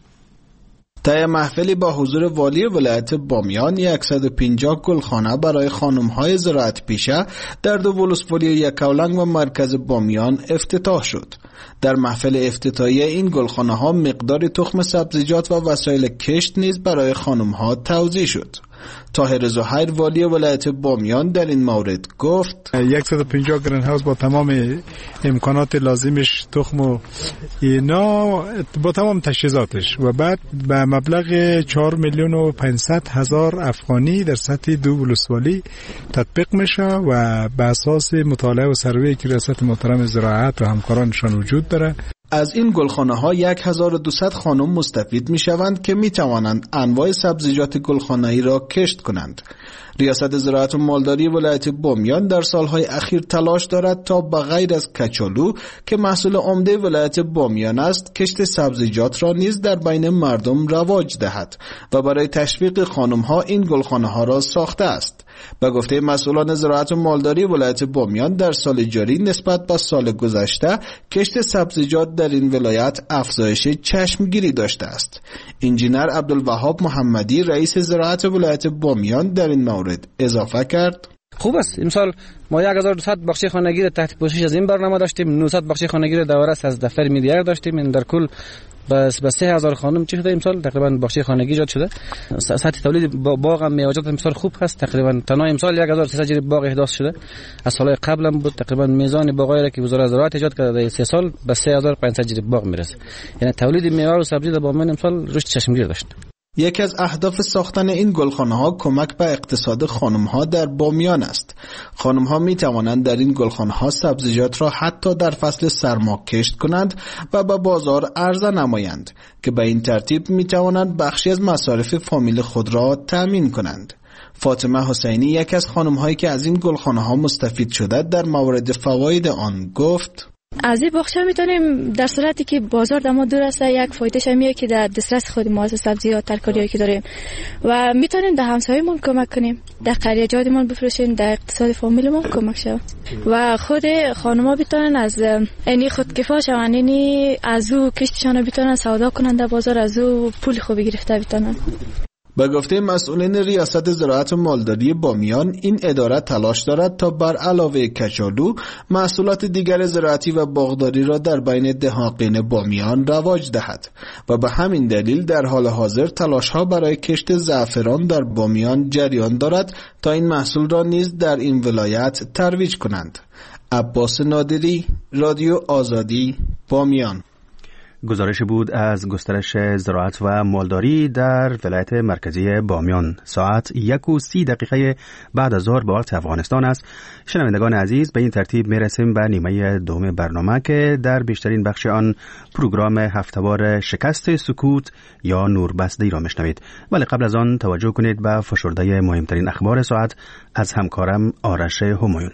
طی محفلی با حضور والی ولایت بامیان 150 گلخانه برای خانم‌های زراعت پیشه در دو ولسوالی یکاولنگ و مرکز بامیان افتتاح شد. در محفل افتتاحیه این گلخانه‌ها مقدار تخم سبزیجات و وسایل کشت نیز برای خانم‌ها توزیع شد. طاهر زهیر والی ولایت بامیان در این مورد گفت 150 گرین هاوس با تمام امکانات لازمش، تخم و اینا با تمام تجهیزاتش و بعد به مبلغ 4,500,000 افغانی در سطح دو ولسوالی تطبیق میشه و به اساس مطالعه و سروی که ریاست محترم زراعت و همکارانشان وجود داره. از این گلخانه‌ها 1200 خانم مستفید می‌شوند که می‌توانند انواع سبزیجات گلخانه‌ای را کشت کنند. ریاست زراعت و مالداری ولایت بامیان در سالهای اخیر تلاش دارد تا به غیر از کچالو که محصول عمده ولایت بامیان است، کشت سبزیجات را نیز در بین مردم رواج دهد و برای تشویق خانم‌ها این گلخانه‌ها را ساخته است. به گفته مسئولان زراعت و مالداری ولایت بامیان در سال جاری نسبت به سال گذشته کشت سبزیجات در این ولایت افزایش چشمگیری داشته است. انجینر عبدالوهاب محمدی رئیس زراعت ولایت بامیان در این مورد اضافه کرد خوب است. امسال ما 1200 بخش خانگی را تحت پوشش از این برنامه داشتیم، 900 بخش خانگی را دوارست از دفتر میدیار داشتیم. در کل بس 3000 خانم چی شده امسال تقریبا بخش خانگی ایجاد شده. سطح تولید باغ هم میوه‌جات امسال خوب هست. تقریبا تنها امسال 1300 جریب باغ احداث شده. از سال قبل هم بود تقریبا میزان باغایی را که وزارت زراعت ایجاد کرده در 3 سال به 3500 جریب باغ میرسه. یعنی تولید میوه و سبزی در بامیان امسال رشد چشمگیر داشت. یکی از اهداف ساختن این گلخانه‌ها کمک به اقتصاد خانم‌ها در بامیان است. خانم‌ها می‌توانند در این گلخانه‌ها سبزیجات را حتی در فصل سرما کشت کنند و به بازار عرضه نمایند که به این ترتیب می‌توانند بخشی از مصارف فامیل خود را تأمین کنند. فاطمه حسینی یکی از خانم‌هایی که از این گلخانه‌ها مستفید شده در مورد فواید آن گفت از این باغچه میتونیم در صورتی که بازار دما دور است یک فایدهش میاد که در دسترس خود ما از سبزیات ترکاریایی که داریم و میتونیم در همسایه‌مون کمک کنیم، در قریه جادمون بفروشیم، در اقتصاد فامیلمون کمک شود و خود خانم‌ها بتونن از اینی خودکفا شون، اینی از او کشتشان بتونن سودا کنن در بازار، از او پول خوبی گرفته بتونن. به گفته مسئولین ریاست زراعت و مالداری بامیان، این اداره تلاش دارد تا بر علاوه کچالو محصولات دیگر زراعتی و باغداری را در بین دهاقین بامیان رواج دهد و به همین دلیل در حال حاضر تلاش‌ها برای کشت زعفران در بامیان جریان دارد تا این محصول را نیز در این ولایت ترویج کنند. عباس نادری، رادیو آزادی، بامیان. گزارش بود از گسترش زراعت و مالداری در ولایت مرکزی بامیان. ساعت 1:30 بعد از ظهر به وقت افغانستان است. شنوندگان عزیز، به این ترتیب میرسیم به نیمه دوم برنامه که در بیشترین بخش آن پروگرام هفته‌وار شکست سکوت یا نوربستی را میشنوید. ولی قبل از آن توجه کنید به فشرده مهمترین اخبار ساعت از همکارم آرش همایون.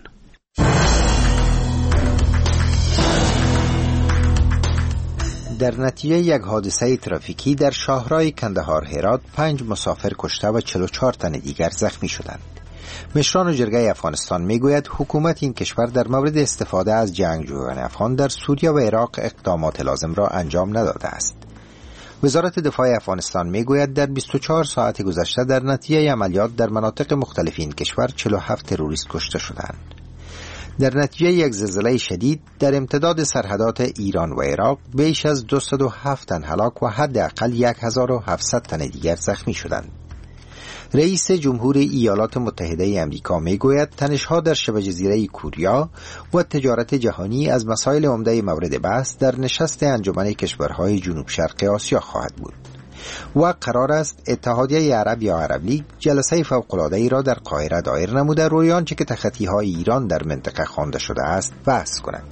در نتیجه یک حادثه ترافیکی در شاهراه کندهار هرات 5 مسافر کشته و 44 تن دیگر زخمی شدند. مشران جرگه افغانستان میگوید حکومت این کشور در مورد استفاده از جنگجویان افغان در سوریه و عراق اقدامات لازم را انجام نداده است. وزارت دفاع افغانستان میگوید در 24 ساعت گذشته در نتیجه عملیات در مناطق مختلف این کشور 47 تروریست کشته شدند. در نتیجه یک زلزله شدید در امتداد سرحدات ایران و عراق بیش از 207 تن هلاک و حداقل 1700 تن دیگر زخمی شدند. رئیس جمهور ایالات متحده آمریکا میگوید تنش‌ها در شبه جزیره کوریا و تجارت جهانی از مسائل عمده مورد بحث در نشست انجمن کشورهای جنوب شرق آسیا خواهد بود و قرار است اتحادیه عرب یا عرب لیگ جلسه فوق‌العاده‌ای را در قاهره دایر نموده روی آنچه که تخطی‌های ایران در منطقه خوانده شده است بحث کند.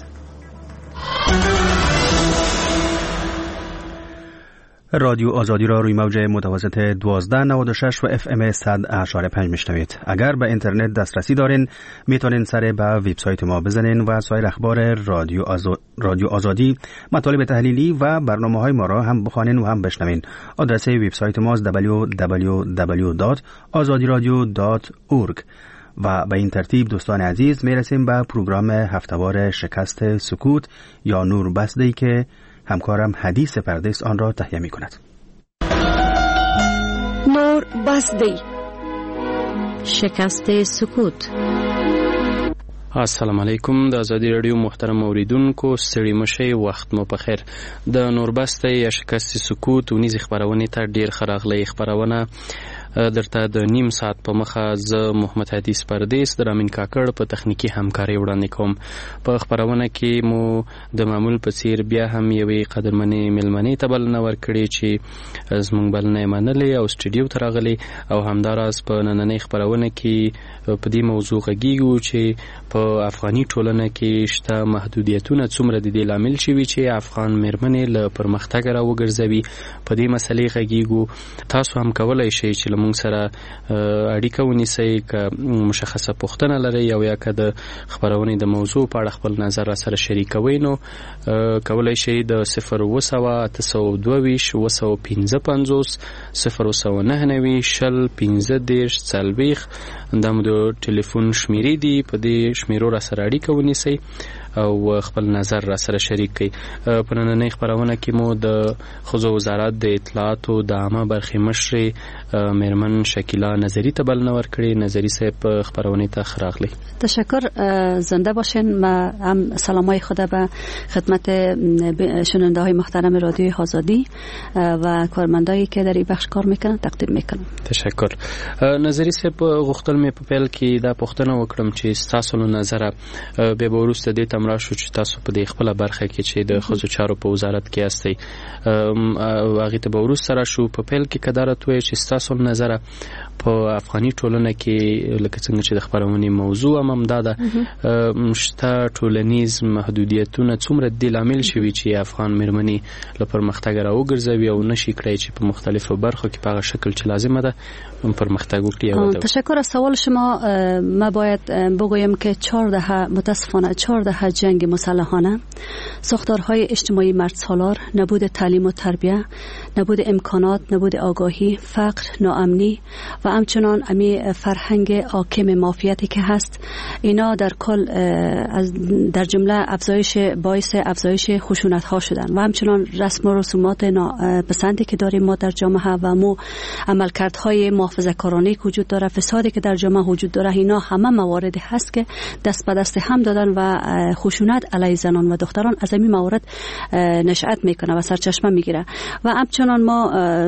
رادیو آزادی را روی موج متوسط 1296 و FM 100.5 میشنوید. اگر به اینترنت دسترسی دارین میتونین سر به وبسایت ما بزنین و سایر اخبار رادیو آزادی، مطالب تحلیلی و برنامه‌های ما را هم بخوانین و هم بشنوین. آدرس وبسایت ما www.azadiradio.org. و به این ترتیب دوستان عزیز میرسیم به پروگرام هفته‌وار شکست سکوت یا نوربستی که همکارم حدیث پردیس آن را تهیه می کند. نوربستی، شکست سکوت. السلام علیکم. د آزادی رادیو محترم اوریدونکو، ستړي مشئ، وخت مو په خیر. د نوربستی یا شکست سکوت ونیزې خبرونې ته ډیر ښه راغلی. خبرونه درته د نیم ساعت په مخه زه محمد حدیث پردیس د رامین کاکړ په تخنیکی همکاري وړاندې کوم. په خبرونه کې مو د معمول په څیر بیا هم یوې قدرمنې مېلمنې ته بلنه ورکړې چې زموږ بلنه یې منلې او سټوډیو ته راغلې او همداراز په نننۍ خبرونه کې په دې موضوع غږیږو چې په افغاني ټولنه کې شته محدودیتونه څومره د دې لامل شوي چې افغان مېرمنې له پرمختګ راوګرځوي. په دې مسلې غږیږو. تاسو هم کولای شئ چې له موږ سره اړیکه ونیسئ که مشخصه پوښتنه لرئ او یا که د خبرونې د موضوع په اړه خپل نظر را سره شریکوئ نو کولای شئ د 02855 دا مو د ټلیفون شمیرې دي. په دې شمیرو را سره اړیکه ونیسئ او خپل نظر را سره شریک کړئ. په نننۍ خبرونه کې مو د ښځو وزارت د اطلاعاتو د عامه برخې مشرې مېرمن شکیلا نظری ته بلنه ورکړې. نظری صاحب خبرونه ته ښه راغلی. تشکر. زنده باشین. ما هم سلامای خود به خدمت شنونده های محترم رادیو آزادی و کارمندایی که در این بخش کار میکنن تقدیم میکنم. تشکر. نظری صاحب غوښتل مې په پیل کې دا پوښتنه وکړم چې تاسو له نظره به وروسته دې تمرا شو چې تاسو په دې خپل برخه کې چې د ښځو چارو په وزارت کې یاستئ هغه ته به وروسته راشو. په پیل کې کدارت وایي چې تاسو له نظره په افغاني ټولنه کې لکه څنګه چې د خبرونې موضوع هم دا ده شته ټولنیز محدودیتونه څومره د لامل شوي چې افغان مېرمنې له پرمختګ راوګرځوي او نشي کړی چې په مختلفو برخو کې په هغه شکل چې لازمه ده پرمختګ وکړي. تشکر از سوال شما. ما باید بگویم که 4 دهه متاسفانه 4 دهه جنگ مسلحانه، ساختارهای اجتماعی مردسالار، نبود تعلیم و تربیه، نبود امکانات، نبود آگاهی، فقر، ناامنی و همچنان امی فرهنگ حاکم مافیاتی که هست، اینا در کل در جمله باعث افزایش خشونت ها شدن و همچنان رسم و رسومات ناپسندی که داریم ما در جامعه و مو عملکردهای محافظه‌کارانه که وجود داره، فسادی که در جامعه وجود داره، اینا همه مواردی هست که دست به دست هم دادن و خشونت علیه زنان و دختران از این موارد نشأت میکنه و سرچشمه میگیره. و همچنان ما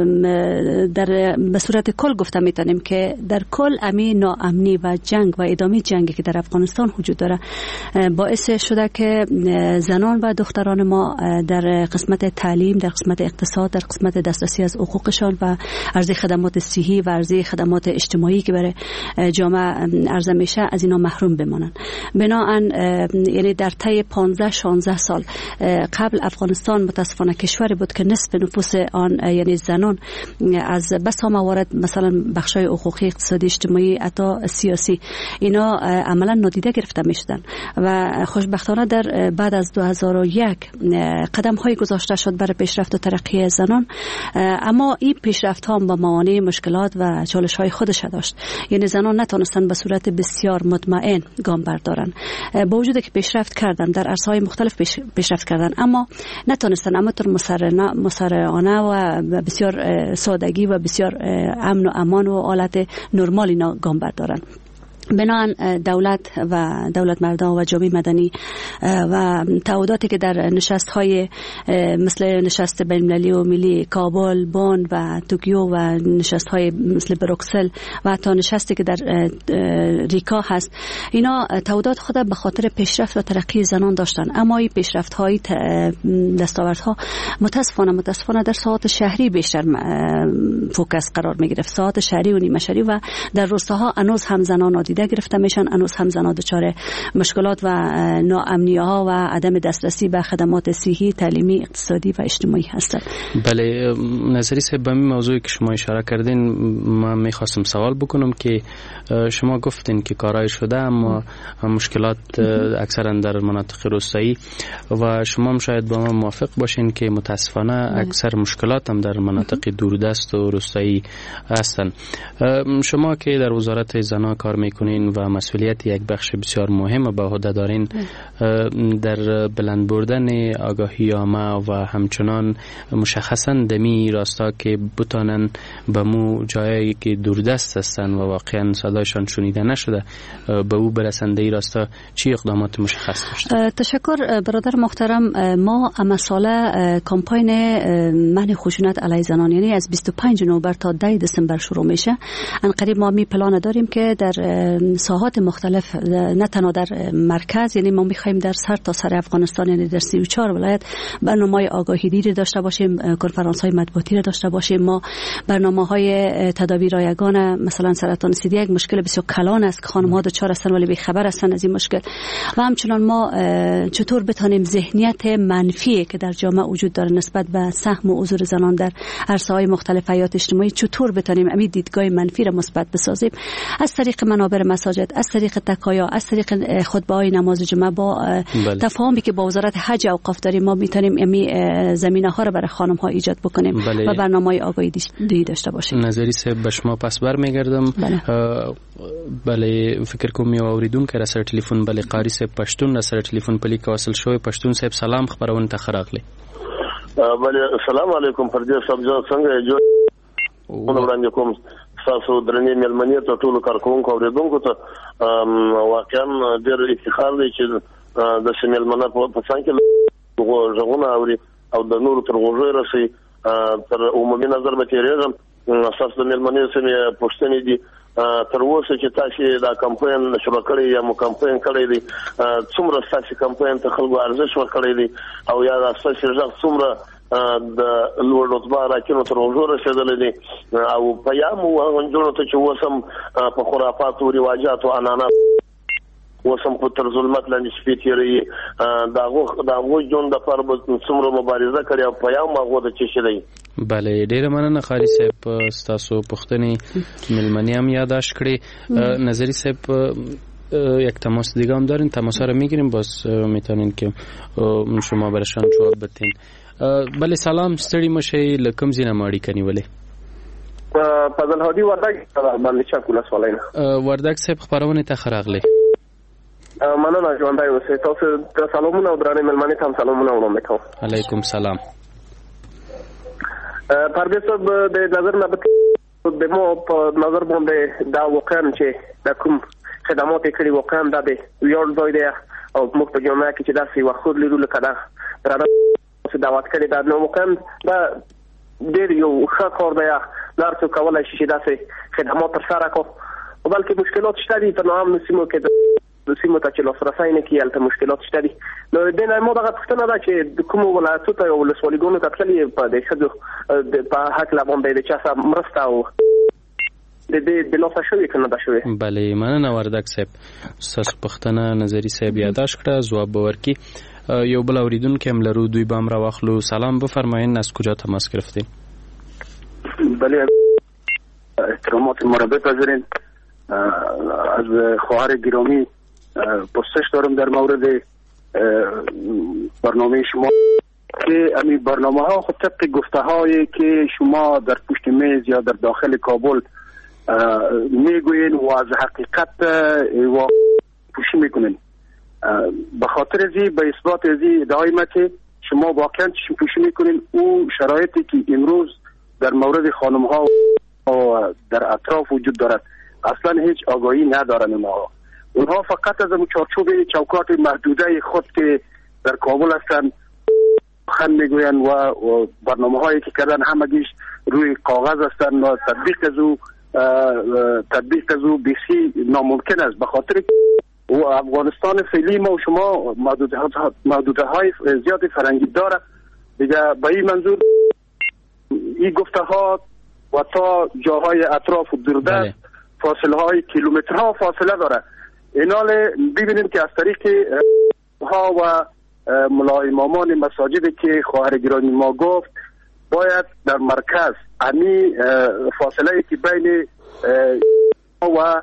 به صورت کل گفته میتونیم که در کل امی ناامنی و جنگ و ادامه جنگی که در افغانستان وجود داره باعث شده که زنان و دختران ما در قسمت تعلیم، در قسمت اقتصاد، در قسمت دسترسی از حقوقشان و عرضه خدمات صحی و عرضه خدمات اجتماعی که برای جامعه عرضه میشه از اینا محروم بمانند. بنابراین یعنی در طی 15-16 سال قبل افغانستان متاسفانه کشوری بود که نصف نفوس آن یعنی زنان از بسا موارد مثلا بخشای حقوقی، اقتصادی، اجتماعی، حتی سیاسی اینا عملا نادیده گرفته میشدن و خوشبختانه در بعد از 2001 قدم های گذاشته شد برای پیشرفت و ترقی زنان، اما این پیشرفت ها با موانع، مشکلات و چالش های خودش داشت. یعنی زنان نتونستن به صورت بسیار مطمئن گام بردارن، با وجود که پیشرفت کردن در عرصه‌های مختلف پیشرفت کردن، اما نتونستن امر مسرعانه و بسیار سادگی و بسیار امن و امان و حالت نرمال اینا گام بردارن. بنابراین دولت و دولت مردان و جامعه مدنی و تعهداتی که در نشست‌های مثل نشست بین‌المللی و ملی کابل، بن و توکیو و نشست‌های مثل بروکسل و حتی نشستی که در ریکا هست، اینا تعهدات خود به خاطر پیشرفت و ترقی زنان داشتن، اما این پیشرفت‌های دستاوردها متاسفانه در ساحات شهری بیشتر فوکس قرار می‌گرفت، ساحات شهری و نیمه شهری، و در روستاها هنوز هم زنان دیده گرفته میشن، هنوز هم زنان دچار مشکلات و ناامنی ها و عدم دسترسی به خدمات صحی، تعلیمی، اقتصادی و اجتماعی هستند. بله، نظری صاحب به این موضوعی که شما اشاره کردین من میخواستم سوال بکنم که شما گفتین که کارای شده اما مشکلات اکثرا در مناطق روستایی و شما هم شاید با من موافق باشین که متاسفانه اکثر مشکلات هم در مناطق دوردست و روستایی هستند. شما که در وزارت زنان کار میکنین و مسئولیت یک بخش بسیار مهم به عهده دارین در بلند بردن آگاهی عامه و همچنان مشخصا دمی راستا که بتانن به مو جایی که دوردست هستن و واقعا صدایشان شنیده نشده به او برسنده ای راستا چی اقدامات مشخص داشتن؟ تشکر برادر محترم. ما امساله کمپاین منع خشونت علیه زنان یعنی از 25 نوامبر تا 10 دسامبر شروع میشه. ان قریب ما می پلان داریم که در ساحات مختلف، نه تنها در مرکز، یعنی ما می‌خوایم در سر تا سر افغانستان یعنی در 34 ولایت برنامه‌های آگاهی دیری داشته باشیم، کنفرانس‌های مطبوعاتی داشته باشیم. ما برنامه‌های تداوی رایگان مثلا سرطان ثدی یک مشکل بسیار کلان است که خانم‌ها دچار هستن ولی بی‌خبر هستن از این مشکل، و همچنان ما چطور بتونیم ذهنیت منفی که در جامعه وجود داره نسبت به سهم و حضور زنان در عرصه‌های مختلف حیات اجتماعی چطور بتونیم امید دیدگاه منفی را مثبت بسازیم از طریق منابر مساجد، از طریق تکایا، از طریق خطبه‌های نماز جمعه. با تفاهمی که با وزارت حج اوقاف داریم ما میتونیم امی زمینه‌ها را برای خانم‌ها ایجاد بکنیم و برنامه‌های آگاهی داشته باشیم. نظری صاحب به شما پس برمیگردم. بله فکر کوم یو اوریدون که سره ټلیفون بله قاری صاحب پښتون سره ټلیفون په لیک واصل شوی. پښتون صاحب سلام، خبرونه ته خراغلی. بله السلام علیکم پردیس صاحب، څنګه جو وړاندې کوم تاسو درنې ملمنې ته ټول کارکونکو اوریدونکو ته واقعا ډېر افتخار دی چې د سیملمنه په څنګه کې ژغونه اوري او د نورو تر غوږه رسي تر عمومي نظر به تیریږم. اساس د ملمنې سمې پښتنې دي تر اوسه چې تاسو دا کمپاین شروع کړی یا مو کمپاین کړی دی، څومره تاسو کمپاین ته خلکو ارزښت ورکړی دی او یا تاسو ژغ څومره د لوړ رتبه راکینو تر غوږه رسیدلې دي او پیام وانجونو ته چې وسم په خرافات او رواجات او انانات وسم په تر ظلمت لاندې سپیتيري داغو جون د پر څومره مبارزه کړې او پیام هغه د چي شي. بله ډیره مننه خالي صاحب، تاسو پښتني ملمنې هم یاداش کړې. نظری صاحب یک تماس دیگه هم دارین، تماس رو میگیریم، باز میتونین که شما برشان جواب بدین. بله سلام، ستړي مشي لکم زینه ماړی کني ولې فضل هادي وردګ باندې چا کوله سوالینه وردګ صاحب خبرونه ته خراغله مننه ژوندای اوسئ. تاسو ته سلامونه او درنې ملمنې ته هم سلامونه وړاندې کوم. علیکم سلام. پردیس صاحب د نظر نه د مو په نظر باندې دا واقعا چې د کوم خدمات کړي واقعا د ویاړ ځای دی او موږ په جامعه کې چې داسې وخت لرو لکه دا درنه دعوت کړي دا نو واقعا دا ډېر یو ښه کار دی. هر څوک کولای شي چې داسې خدمات ترسره کړي، بلکې مشکلات شته دي په نوامو سیمو کې د سیمو ته چې لاسرسی نه کړي هلته مشکلات شته دي. نو د دې نه ما دغه پوښتنه ده چې د کومو ولایتو ته او ولسوالیګانو ته تللي په د ښځو په هکله باندې د چا سره مرسته او د لاسه شوې که نه ده شوې. بله مننه وردګ صاحب، ستاسو پوښتنه نظري صاحب یادداشت کړه، ځواب به ورکړي. یو بل اوریدونکی هم لرو، دوی به هم راواخلو. سلام بفرمایین، از کجا تماس گرفتین؟ بله احترامات ما را بپذیرین. از خواهر گرامی پرسش دارم در مورد برنامه شما که همین برنامه ها خود طبق گفته هایی که شما در پشت میز یا در داخل کابل میگوین و از حقیقت پوشی میکنین. به خاطر ازی به اثبات ازی ادعای ما که شما واقعا چشم پوشی میکنین او شرایطی که امروز در مورد خانم ها در اطراف وجود دارد اصلا هیچ آگاهی ندارن. اونها فقط از اون چارچوب چوکات محدوده خود که در کابل هستن خن میگوین و برنامه هایی که کردن همگیش روی کاغذ هستن و تطبیق از او بسی ناممکن است. به خاطر و افغانستان فعلی ما و شما محدوده های زیادی فرنگی داره دیگه. به این منظور این گفته ها و تا جاهای اطراف و دوردست فاصله های کیلومترها فاصله داره. اینال ببینیم که از طریق ها و ملا امامان مساجدی که خواهر گرامی ما گفت باید در مرکز امی فاصله که بین و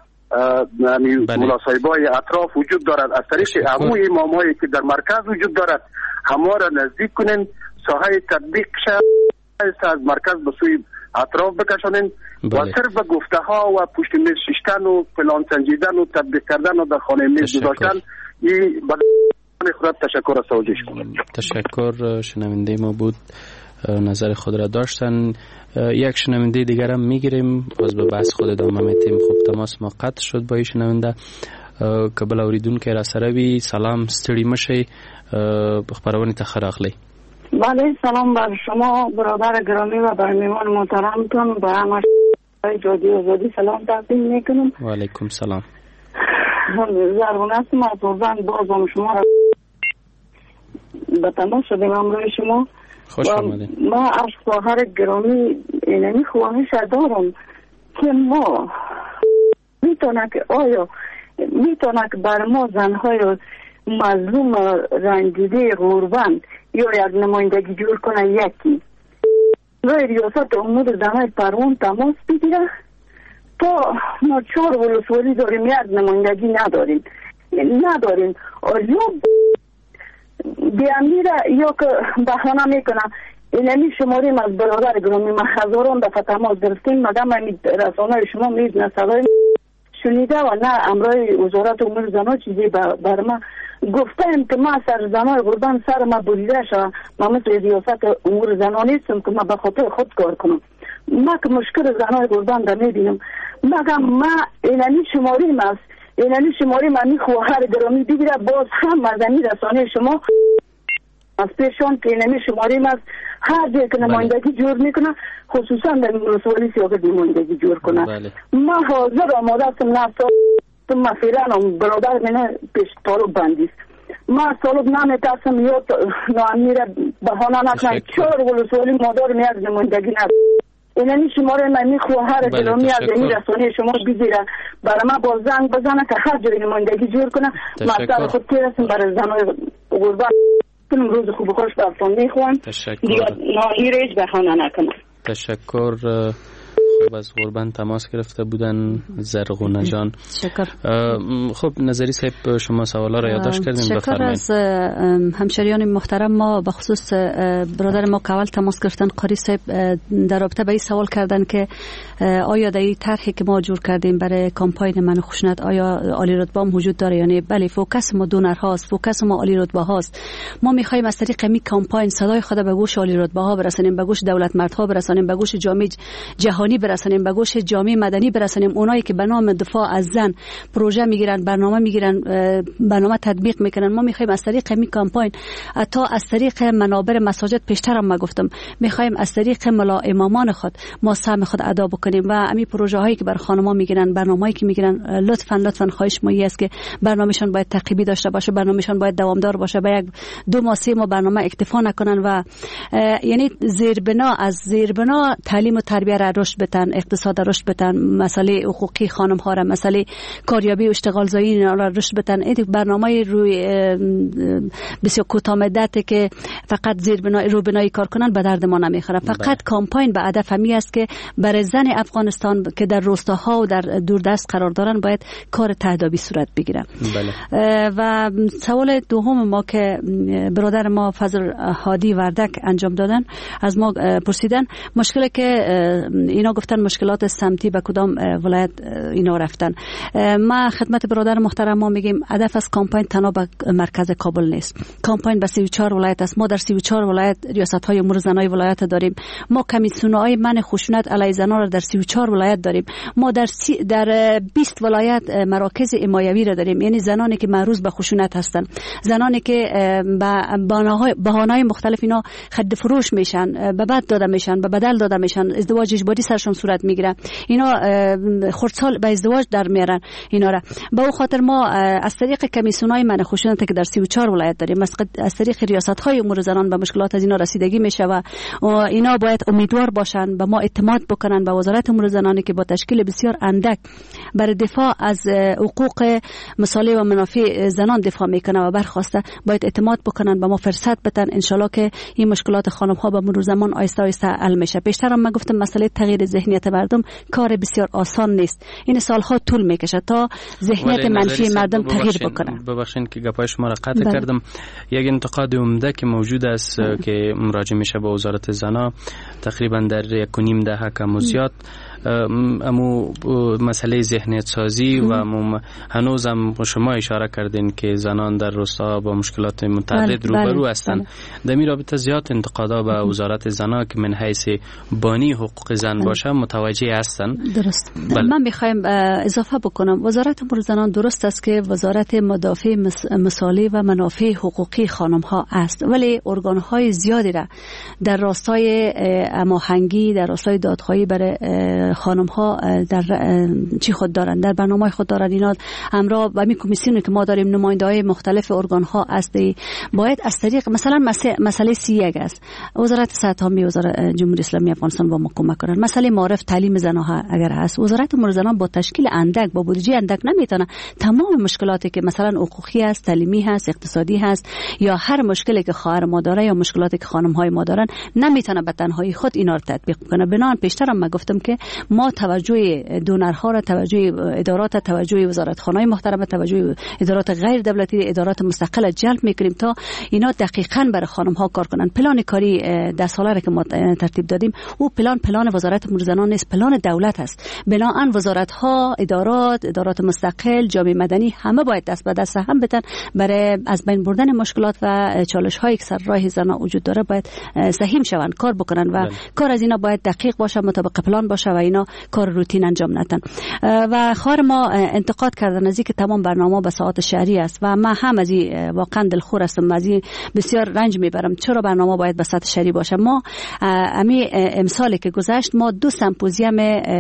ملا صاحبای اطراف وجود دارد از طریق امو امام هایی که در مرکز وجود دارد همه را نزدیک کنین، ساحه تطبیق شد از مرکز به سوی اطراف بکشانین و صرف گفته ها و پشت میز ششتن و پلان سنجیدن و تطبیق کردن و در خانه میز گذاشتن این خودت تشکر از توجیهش کنم. تشکر. شنونده ما بود، نظر خود را داشتن. یک شنونده دیگر هم میگیریم، باز به بحث خود ادامه میتیم. خب تماس ما قطع شد با این شنونده. قبل اوریدون که را سره وی سلام، ستړي مشي، خبرونه ته خراغلی. بله سلام بر شما برادر گرامی و بر میهمان محترمتون، به همه رادیو آزادی سلام تقدیم میکنم. و علیکم سلام. زرگونه هستم از اردن، باز هم شما را به تماس شدیم امروز شما. خوش آمدین. ما از خواهر گرامی اینمی خواهش دارم که ما میتونه که آیا میتونه که بر ما زنهای مظلوم رنجیده غربان یا یک نمایندگی جور کنه، یکی روی ریاست امور زنهای پروان تماس بگیره. تا ما 4 ولسوالی داریم، یک نمایندگی نداریم. آیا بیامیره یا که بحانه میکنه اینمی شماریم از برادر گرامی ما هزاران دفعه تماس گرفتیم، مدام همی رسانه شما میزنه صدای شنیده و نه امرای وزارت امور زنها چیزی بر ما گفتم که ما سر زنهای غربان سر ما بریده شد. ما مثل ریاست امور زنها نیستم که ما به خاطر خود کار کنم. ما که مشکل زنهای غربان را میبینم، مگم ما اینمی شماریم است، اینمی شماریم همی خواهر گرامی بگیره. باز هم مزنی رسانه شما از پیشان که اینمی شماریم است، هر جای که نمایندگی جور میکنه خصوصا در ولسوالی سیاست نمایندگی جور کنه. ما حاضر آماده هستم نفتا ما فیران برادر منه پیش طالب بندیست. ما طالب نمیترسم یا نامیره بحانه نکنه 4 ولسوالی مادار میاد نمایندگی ند. اینمی شماره من خواهر گرامی از این رسانه شما بگیره برای ما با زنگ بزنه که هر جای نمایندگی جور کنه. مطلب خود تیرسیم برای زنهای غربان. روز خوب خوش براتون میخوام. تشکر. ناهی ریج بحانه نکنه. تشکر. صاحب از غربن تماس گرفته بودن، زرغونه جان. شکر. خب نظری صاحب شما سوالا را یادداشت کردیم، شکر از همشریان محترم ما به خصوص برادر ما که اول تماس گرفتن قاری صاحب در رابطه به این سوال کردن که آیا در این طرحی که ما جور کردیم برای کمپاین من خشونت آیا عالی رتبه هم وجود داره؟ یعنی بله، فوکس ما دونر هاست، فوکس ما عالی رتبه هاست. ما میخوایم از طریق می کمپاین صدای خود به گوش عالی رتبه ها برسانیم، به گوش دولت مردها برسانیم، به گوش جامعه جهانی برسانیم، به گوش جامعه مدنی برسانیم. اونایی که به نام دفاع از زن پروژه میگیرن، برنامه میگیرن، برنامه تطبیق میکنن، ما میخوایم از طریق می کمپاین تا از طریق منابر مساجد، پیشتر هم گفتم میخوایم از طریق ملا امامان خود ما سهم خود ادا بکنیم و همین پروژه هایی که بر خانم‌ها میگیرن، برنامه‌ای که میگیرن، لطفاً خواهش ما است که برنامه‌شان باید تعقیبی داشته باشه، برنامه‌شان باید دوامدار باشه، به یک 2 ماه 3 ماه برنامه اکتفا نکنن و یعنی از زیربنا تعلیم و تربیت را رشد بدن، اقتصاد را رشد بدن، مسئله حقوقی خانم‌ها را، مسئله کاریابی و اشتغال زایی را رشد بدن. این برنامه روی بسیار کوتاه مدت که فقط روبنایی کار کنن به درد ما نمیخوره. فقط کمپاین به هدف همی است که برای زن افغانستان که در روستاها و در دوردست قرار دارن باید کار تهدابی صورت بگیره. و سوال دوم ما که برادر ما فضل هادی وردک انجام دادن، از ما پرسیدن مشکلی که اینا گفتن مشکلات سمتی به کدام ولایت اینا رفتن. ما خدمت برادر محترم ما میگیم هدف از کمپاین تنها به مرکز کابل نیست. کمپاین به 34 ولایت است. ما در 34 ولایت ریاست های امور زنای ولایت داریم. ما کمیسیون‌های من خشونت علیه زنان را در 34 ولایت داریم. ما در 20 ولایت مراکز حمایوی را داریم، یعنی زنانی که معروض به خشونت هستند، زنانی که به بهانه‌های مختلف اینا خد فروش میشن، به بد داده میشن، به بدل داده میشن، ازدواج اجباری سرشون صورت میگیره، اینا خردسال به ازدواج در میارن اینا را. به اون خاطر ما از طریق کمیسیون‌های من خشونت که در 34 ولایت داریم، از طریق ریاست‌های امور زنان به مشکلات از اینا رسیدگی میشه و اینا باید امیدوار باشن، به ما اعتماد بکنن، به وزارت امور زنانی که با تشکیل بسیار اندک برای دفاع از حقوق مصالح و منافع زنان دفاع میکنه و برخواسته باید اعتماد بکنن، به ما فرصت بدن. ان شاءالله که این مشکلات خانم ها به مرور زمان آیسته آیسته حل میشه. پیشتر هم من گفتم مسئله تغییر ذهنیت مردم کار بسیار آسان نیست. این سالها طول میکشه تا ذهنیت منفی مردم تغییر بکنه. ببخشید که گپای شما را قطع کردم. یک انتقاد عمده که موجود است که مراجعه میشه به وزارت زنا تقریبا در 1.5 دهه کم و زیاد، امو مسئله ذهنیت سازی و هنوز هم شما اشاره کردین که زنان در روستا با مشکلات متعدد روبرو هستند. در این رابطه زیاد انتقادا به وزارت زنا که من حیث بانی حقوق زن باشه متوجه هستند. درست. من میخوایم اضافه بکنم وزارت امور زنان درست است که وزارت مدافع مصالح و منافع حقوقی خانم ها است، ولی ارگان های زیادی را در راستای هماهنگی، در راستای دادخواهی برای خانم ها در چی خود دارن، در برنامه خود دارن. اینا همراه با می کمیسیونی که ما داریم نماینده های مختلف ارگان ها است، باید از طریق مثلا مسئله 31 است، وزارت صحت عامه وزارت جمهوری اسلامی افغانستان با ما کمک کنن. مسئله معرف تعلیم زنها اگر هست، وزارت امور زنان با تشکیل اندک با بودجه اندک نمیتونه تمام مشکلاتی که مثلا حقوقی است، تعلیمی هست، اقتصادی هست یا هر مشکلی که خواهر ما داره یا مشکلاتی که خانم های ما دارن نمیتونه به تنهایی خود اینا رو تطبیق کنه. بنابراین پیشترم من گفتم که ما توجه دونرها را، توجه ادارات، توجه وزارتخانه‌های محترم، توجه ادارات غیر دولتی، ادارات مستقل جلب میکنیم تا اینا دقیقاً برای خانم ها کار کنن. پلان کاری 10 ساله را که ما ترتیب دادیم او پلان وزارت امور زنان نیست، پلان دولت است. بنابراین وزارت ها، ادارات مستقل، جامعه مدنی همه باید دست به دست هم بدن برای از بین بردن مشکلات و چالش هایی که سر راه زنان وجود داره باید سهیم شون، کار بکنن و کار از اینا باید دقیق باشه، مطابق پلان باشه و اینا کار روتین انجام ندن. و خواهر ما انتقاد کردن از اینکه تمام برنامه به ساعات شهری است و من هم از این واقعا دلخور هستم، از این بسیار رنج میبرم. چرا برنامه باید به ساعت شهری باشه؟ ما امی امسالی که گذشت ما 2 سمپوزیوم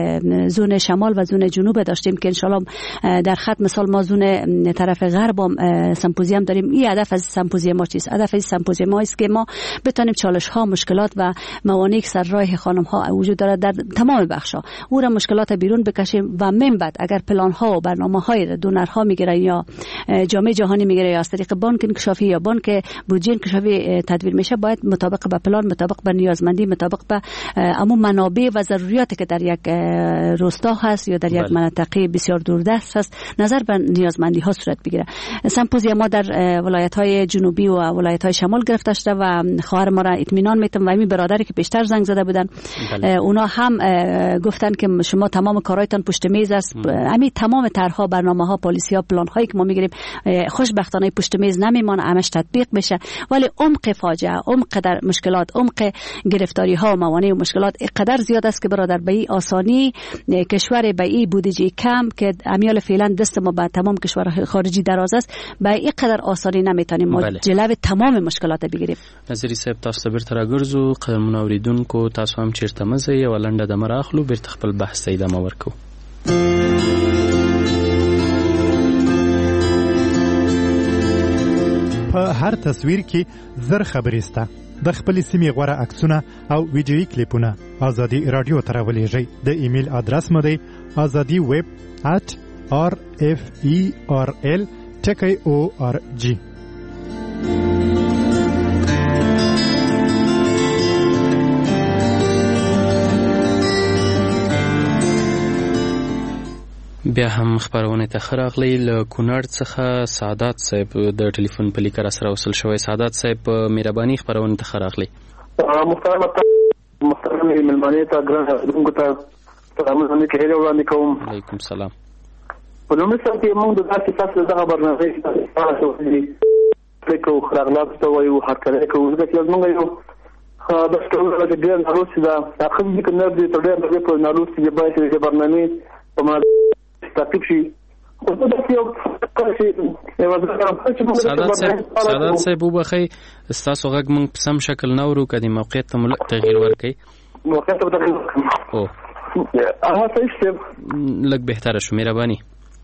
زون شمال و زون جنوب داشتیم که انشالله در خط مثال ما زون طرف غرب هم سمپوزیوم داریم. این هدف از سمپوزیوم ما چیست؟ هدف از سمپوزیوم ما است که ما بتونیم چالش ها، مشکلات و موانعی که سر راه خانم ها وجود داره در تمام بخش‌ها او را مشکلات بیرون بکشیم و من بعد اگر پلان ها و برنامه های دونرها میگیره یا جامعه جهانی میگیره یا از طریق بانک انکشافی یا بانک بودجه انکشافی تدویر میشه، باید مطابق به پلان، مطابق به نیازمندی، مطابق به عموم منابع و ضروریاتی که در یک روستا هست یا در یک منطقه بسیار دوردست هست نظر به نیازمندی ها صورت بگیره. سمپوزیوم ما در ولایت های جنوبی و ولایت های شمال گرفته شده و خواهر ما را اطمینان میتم و همین برادری که پیشتر زنگ زده بودن اونا هم گفتن که شما تمام کارهایتان پشت میز است. همین تمام طرحها، برنامه‌ها، پالیسی‌ها، پلان‌هایی که ما میگیریم خوشبختانه پشت میز نمیمونه، همش تطبیق میشه. ولی عمق فاجعه، عمق در مشکلات، عمق گرفتاری‌ها و موانع و مشکلات اینقدر زیاد است که برادر به این آسانی کشور به این بودجه کم که امیال فعلا دست ما به تمام کشورهای خارجی دراز است، به اینقدر آسانی نمیتونیم ما جلو تمام مشکلات بگیریم. نظری صاحب تاسو ته بیرته راګرځو. قدرمنو اوریدونکو تاسو هم چیرته مزه یو لنډه دمه راخلو بیرته خپل بحث ته ادامه ورکو. په هر تصویر کې زر خبرې سته. د خپل سیمې غوره عکسونه او ویډیویي کلیپونه ازادي رادیو ته راولېږئ. د ایمیل ادرس مو دی azadiweb@referl.org. بیا هم خبرونه ته خراغلی له کونړ څخه سعادت صاحب د ټلیفون په لیکر سره وصل شوی. سعادت صاحب مهرباني خبرونه ته خراغلی. محترم ملمانه ته ګران دغه ته سلامونه کوي وړاندې کوم. علیکم سلام. په نوم سره کې موږ د تاسو تاسو دغه برنامه تاسو فکر خراغلات ته وایو هرکله کوو چې موږ یو د ټول د ډیر ناروسي دا اخر دې کنه دې ټول ډیر په ناروسي کې باید د برنامه په ما ترتیب شي. سعادت صاحب وبخی ستاسو غږ موږ په سم شکل نه ورو کدي موقعیت ته ملک تغییر ورکړي. موقعیت ته تغییر ورکړي. او هغه صحیح لږ بهتره شو. مهرباني.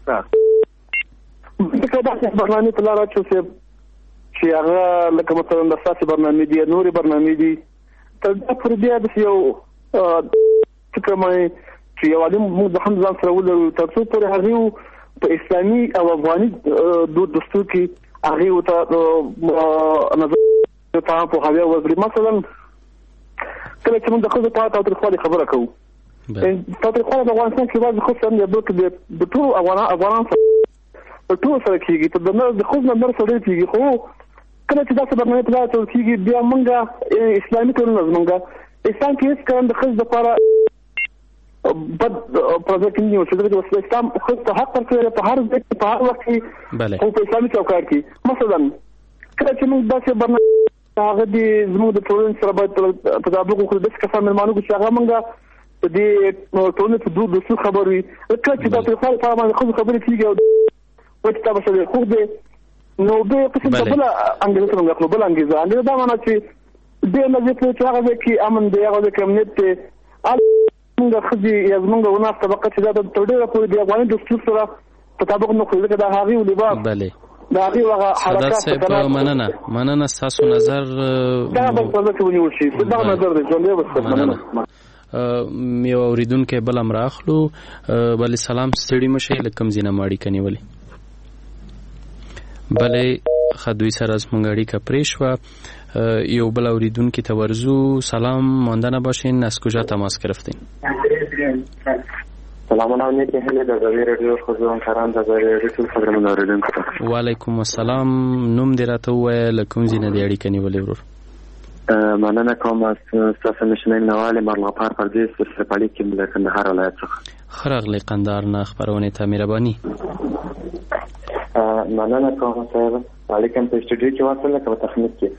دغه برنامه په لاره چې هغه لکه مثلا د ساسي برنامه دي، نوري برنامه دي، تر دا پر دې د یو فکر مې چې یو عالم موږ هم ځان سره ولرو تر څو پورې هغه په اسلامي او افغاني دستور کې هغه ته نظر ته په هغه وګړي. مثلا کله چې موږ د خپل تاریخي خبره کوو، تاریخي د افغانستان کې واځي خو څنګه د ټول افغانان ټول سره کېږي، ته د خپل نظر سره کېږي. خو کله چې تاسو برنامه ته راځئ کېږي بیا موږ اسلامي ټولنه زمونږ اسلام کې هیڅ کله د خپل لپاره بد پروژیکټ نیو چې د اسلام خو ته حق ورکړي په هر ځای په هر وخت کې خو په اسلامي چوکاټ کې. مثلا کله چې موږ داسې برنامه هغه د زموږ د ټولنې سره باید تطابق وکړو. داسې کسان مېلمانه چې هغه موږ د ټولنې په دود دستور خبر وي. کله چې دا په خپل باندې خو خبرې کېږي او وخت تاسو له خو دې نو به قسم ته بل انګلیسي موږ خپل بل انګلیسي دا معنی چې دې نه چې هغه کې امن دی، هغه کې امنیت دی. موږ خدي یا موږ ونه طبقه چې دا د ټولې پورې د افغاني دستور سره تطابق نه کوي. دا هغه ولې بله دا هغه حرکت ته مننه تاسو نظر دا به په دې ونیول شي. دا نظر دی ژوندې وسه. یو اوریدونکو بل امر اخلو. بل سلام ستړي مشه لکم زینه ماړي کني ولی بله خدوی سر از منگاری که پریشوا یو بل اوریدونکو ته ورزو. سلام ماندنه باشین. از کجا تماس گرفتین؟ سلام علیکم. هله د رادیو خزون کران د رادیو خبرونه اوریدونکو ته و علیکم السلام. نوم دې راته وویل کوم ځینې د اړیکې نیولې ورور؟ مننه کوم. تاسو نشنه نواله مرغپار پردیس سرپالی کې د کندهار ولایت څخه خراغلی قندهار نه خبرونه ته مهرباني. مننه کوم صاحب. علیکم. په استودیو کې واسطه کوم تخنیک کې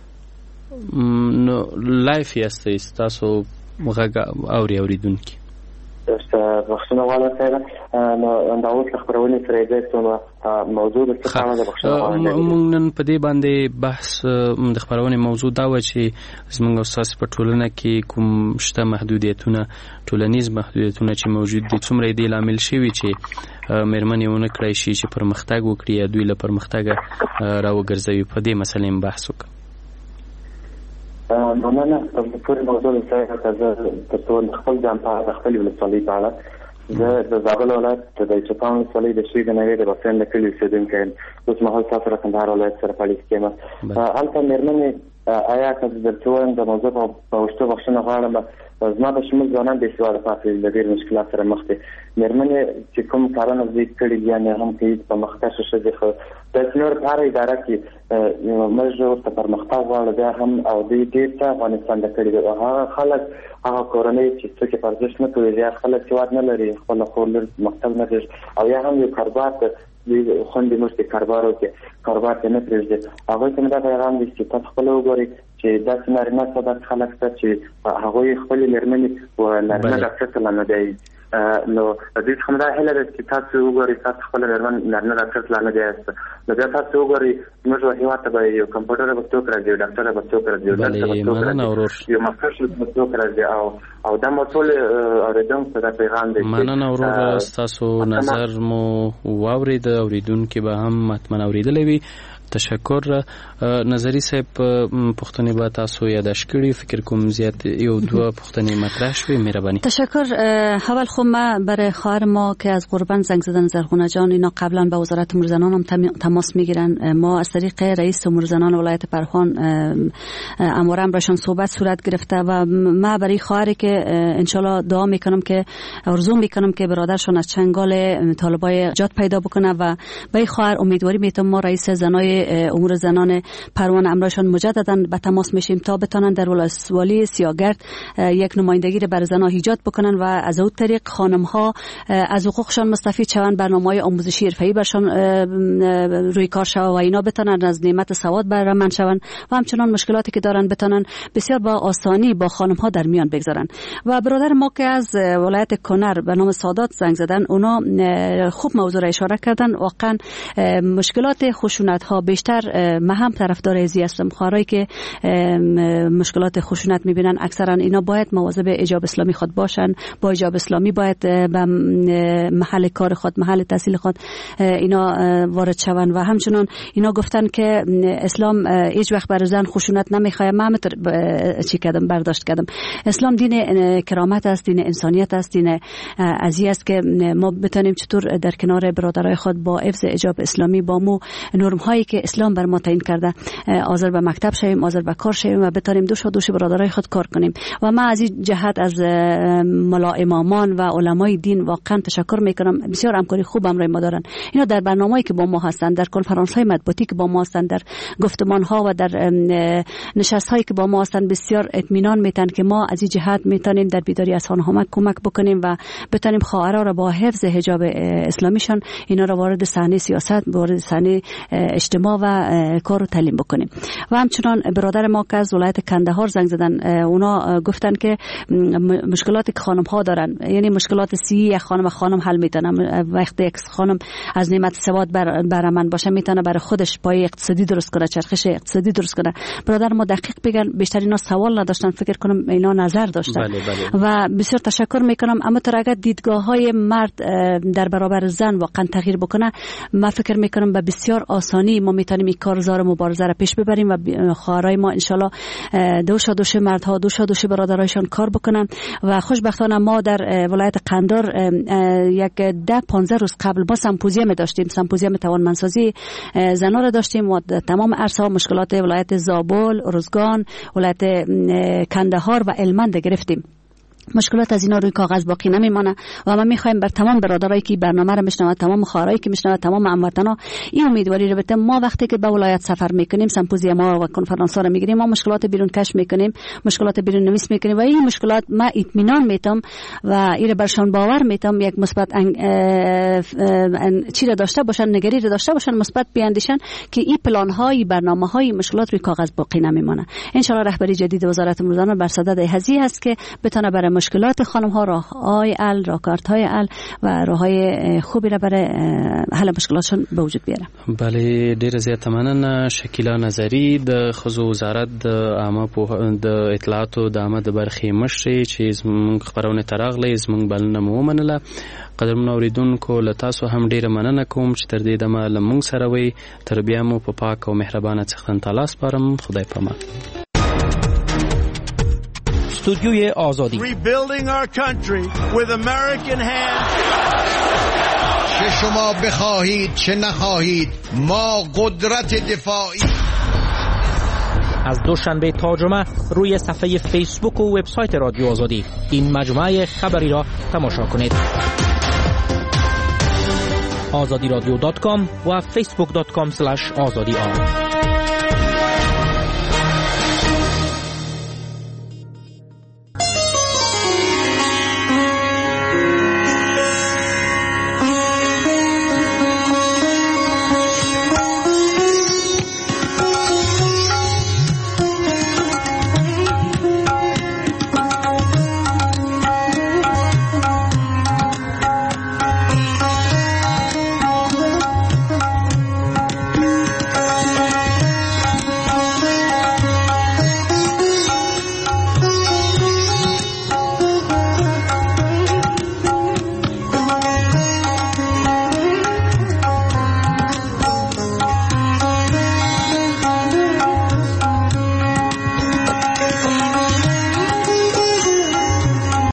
نو لایف یاستئ تاسو غږ اوریدونکو بخښنه والا صاحب. نو دا اوس خبرونه سره دې څه موضوع د څه د بخښنه مونږ نن په دې باندې بحث د خبرونه موضوع دا و چې زموږ استاد په ټولنه کې کوم شته محدودیتونه، ټولنیز محدودیتونه چې موجود دي، څومره دې لامل شوي چې مېرمنې ونه کړای شي چې پرمختګ وکړي یا دوی له پرمختګ راوګرځوي. په دې مسلې بحث وکړو. مننه تاسو پورې موضوع ته تاسو خپل ځان په خپل ولسوالۍ په اړه د زابل ولایت د چپان ولسوالۍ د شوي د نوې د بسن د کلي اوسېدونکی یم. اوس مهال تاسو سره کندهار ولایت سره په اړیکه کې یم. هلته مېرمنې آیا که درته ووایم د موضوع په وشتو بخښنه غواړم، زما په شمول ځوانان بېسواده پاتې له ډېر مشکلات سره مخ دي. مېرمنې چې کوم کارونه دوی کړي دي یعنې هم کوي په مخکښه ښځې خو داسې نور په هره اداره کې موږ ورته پرمختګ غواړو بیا هم او دوی ډېر څه افغانستان ته کړي دي. هغه خلک هغه کورنۍ چې څوک یې ورزش نه کوي یا خلک چې واک نه لري خپله خور لور مکتب نه ځي او یا هم یو کاروبار ته دوی خوندې موږ چې کاروبار وکړي کاروبار ته نه پرېږدي. هغوی ته مې دا پیغام دی چې تاسو خپله وګورئ چې داسې نارینه څه داسې خلک شته چې هغوی خپلې مېرمنې و نارینه ډاکټر ته لا نه دی. نو دوی څخه مې دا هیله ده چې تاسو وګورئ تاسو خپله مېرمن نارینه ډاکټر ته لا نه دی یاست. نو بیا تاسو وګورئ زموږ هېواد ته به یو کمپیوټر به څوک راځي، یو ډاکټر به څوک راځي، یو نرس به څوک راځي، یو مستشفى به څوک راځي او دا مو ټول اورېدونکو ته دا پیغام دی. مننه ورور، ستاسو نظر مو واورېد، اورېدونکي به هم حتما اورېدلی وي. تشکر. نظری صاحب پښتنې به تاسو یاداش کړي، فکر کوم زیات یو دوه پښتنې مطرح شوي. مهربانی. تشکر. اول خب ما برای خواهر ما که از قربان زنگ زدن زرغونه جان، اینا قبلا با وزارت امور زنان هم تماس میگیرن. ما از طریق رئیس امور زنان ولایت پرهان امورم راشون صحبت صورت گرفته و ما برای خواهری که انشالله دعا میکنم که آرزو میکنم که برادرشون از چنگال طالبای جات پیدا بکنه و برای خواهر امیدواری میتونم ما رئیس زنای امور زنان پروان امرشان مجددا به تماس میشیم تا بتانن در ولسوالی سیاگرد یک نمایندگی را بر زنان ایجاد بکنن و از اون طریق خانم ها از حقوقشان مستفید شوند، برنامه‌های آموزشی حرفه‌ای برشان روی کار شود و اینا بتانن از نعمت سواد بهره مند شوند و همچنان مشکلاتی که دارن بتانن بسیار با آسانی با خانم ها در میان بگذارن. و برادر ما که از ولایت کنر به نام سادات زنگ زدن، اونا خوب موضوع را اشاره کردن. واقعا مشکلات خشونت ها بیشتر من هم طرفدار ازی هستم. خواهرایی که مشکلات خشونت میبینن اکثرا اینا باید مواظب حجاب اسلامی خود باشن، با حجاب اسلامی باید به محل کار خود، محل تحصیل خود اینا وارد شوند. و همچنان اینا گفتن که اسلام هیچ وقت بر زن خشونت نمیخواد. من چی کردم برداشت کردم اسلام دین کرامت است، دین انسانیت است، دین ازی است که ما بتونیم چطور در کنار برادرای خود با حفظ حجاب اسلامی با مو نرم هایی که اسلام بر ما تعیین کرده حاضر به مکتب شویم، حاضر به کار شویم و بتونیم دوش برادرای خود کار کنیم. و من از این جهت از ملا امامان و علمای دین واقعا تشکر میکنم. بسیار همکاری خوب همراه ما دارن. اینا در برنامه‌ای که با ما هستند، در کنفرانس های مطبوعاتی که با ما هستند، در گفتمان ها و در نشست هایی که با ما هستند بسیار اطمینان میتن که ما از این جهت میتونیم در بیداری از آنها کمک بکنیم و بتونیم خواهرها را با حفظ حجاب اسلامیشان اینا را وارد صحنه سیاست، وارد صحنه اجتماع و کار و تعلیم بکنیم. و همچنان برادر ما که از ولایت کندهار زنگ زدن، اونا گفتن که مشکلاتی که خانم ها دارن، یعنی مشکلات یک خانم حل میتونن. وقتی یک خانم از نعمت سواد برامن باشه میتونه برای خودش پای اقتصادی درست کنه، چرخش اقتصادی درست کنه. برادر ما دقیق بگن، بیشتر اینا سوال نداشتن، فکر کنم اینا نظر داشتن. بله. و بسیار تشکر میکنم. اما تو اگر دیدگاه های مرد در برابر زن واقعا تغییر بکنه، من فکر میکنم به بسیار آسانی ما میتونیم این کارزار مبارزه را پیش ببریم و خواهرای ما انشالله دوش مردها دوش برادرایشان کار بکنن. و خوشبختانه ما در ولایت قندار یک 10-15 روز قبل ما سمپوزیوم داشتیم، سمپوزیوم توانمندسازی زنان را داشتیم و تمام عرصه ها مشکلات ولایت زابل، ارزگان، ولایت کندهار و هلمند گرفتیم. مشکلات از اینا روی کاغذ باقی نمیمانه و ما میخوایم بر تمام برادرایی که برنامه رو میشنوند، تمام خواهرایی که میشنوند، تمام هموطنا این امیدواری رو بدیم. ما وقتی که به ولایت سفر میکنیم، سمپوزیوم و کنفرانس ها رو میگیریم، ما مشکلات بیرون کش میکنیم، مشکلات بیرون نویس میکنیم و این مشکلات ما اطمینان میتم و این برشان باور میتم یک مثبت چی را داشته باشن، نگری را داشته باشن، مثبت بیاندیشن که این پلان های برنامه های مشکلات روی کاغذ باقی نمیمانه. ان شاء الله رهبری جدید وزارت امور زنان بر صدد هزی است که بتونه برای مشکلات خانم ها راههای حل، راهکارهای حل و راههای خوبی را برای حل مشکلاتشون به وجود بیاره. بله، ډیره زیاته مننه. شکیلا نظری د ښځو وزارت د عامه د اطلاعاتو د عامه د برخې مشرې چې زموږ خپرونه ته راغلی، زموږ بلنه مو ومنله. قدرمنو اورېدونکو، له تاسو هم ډیره مننه کوم چې تر دې دمه له موږ سره وئ. تر بیا مو په پاک او مهربانه څښتن تعالی سپارم. خدای پامان. استودیوی آزادی. Rebuilding our country with American hands. چه شما بخواهید چه نخواهید ما قدرت دفاعی. از دوشنبه تا جمعه روی صفحه فیسبوک و وبسایت رادیو آزادی این مجموعه خبری را تماشا کنید. azadiradyo.com و facebook.com/azadi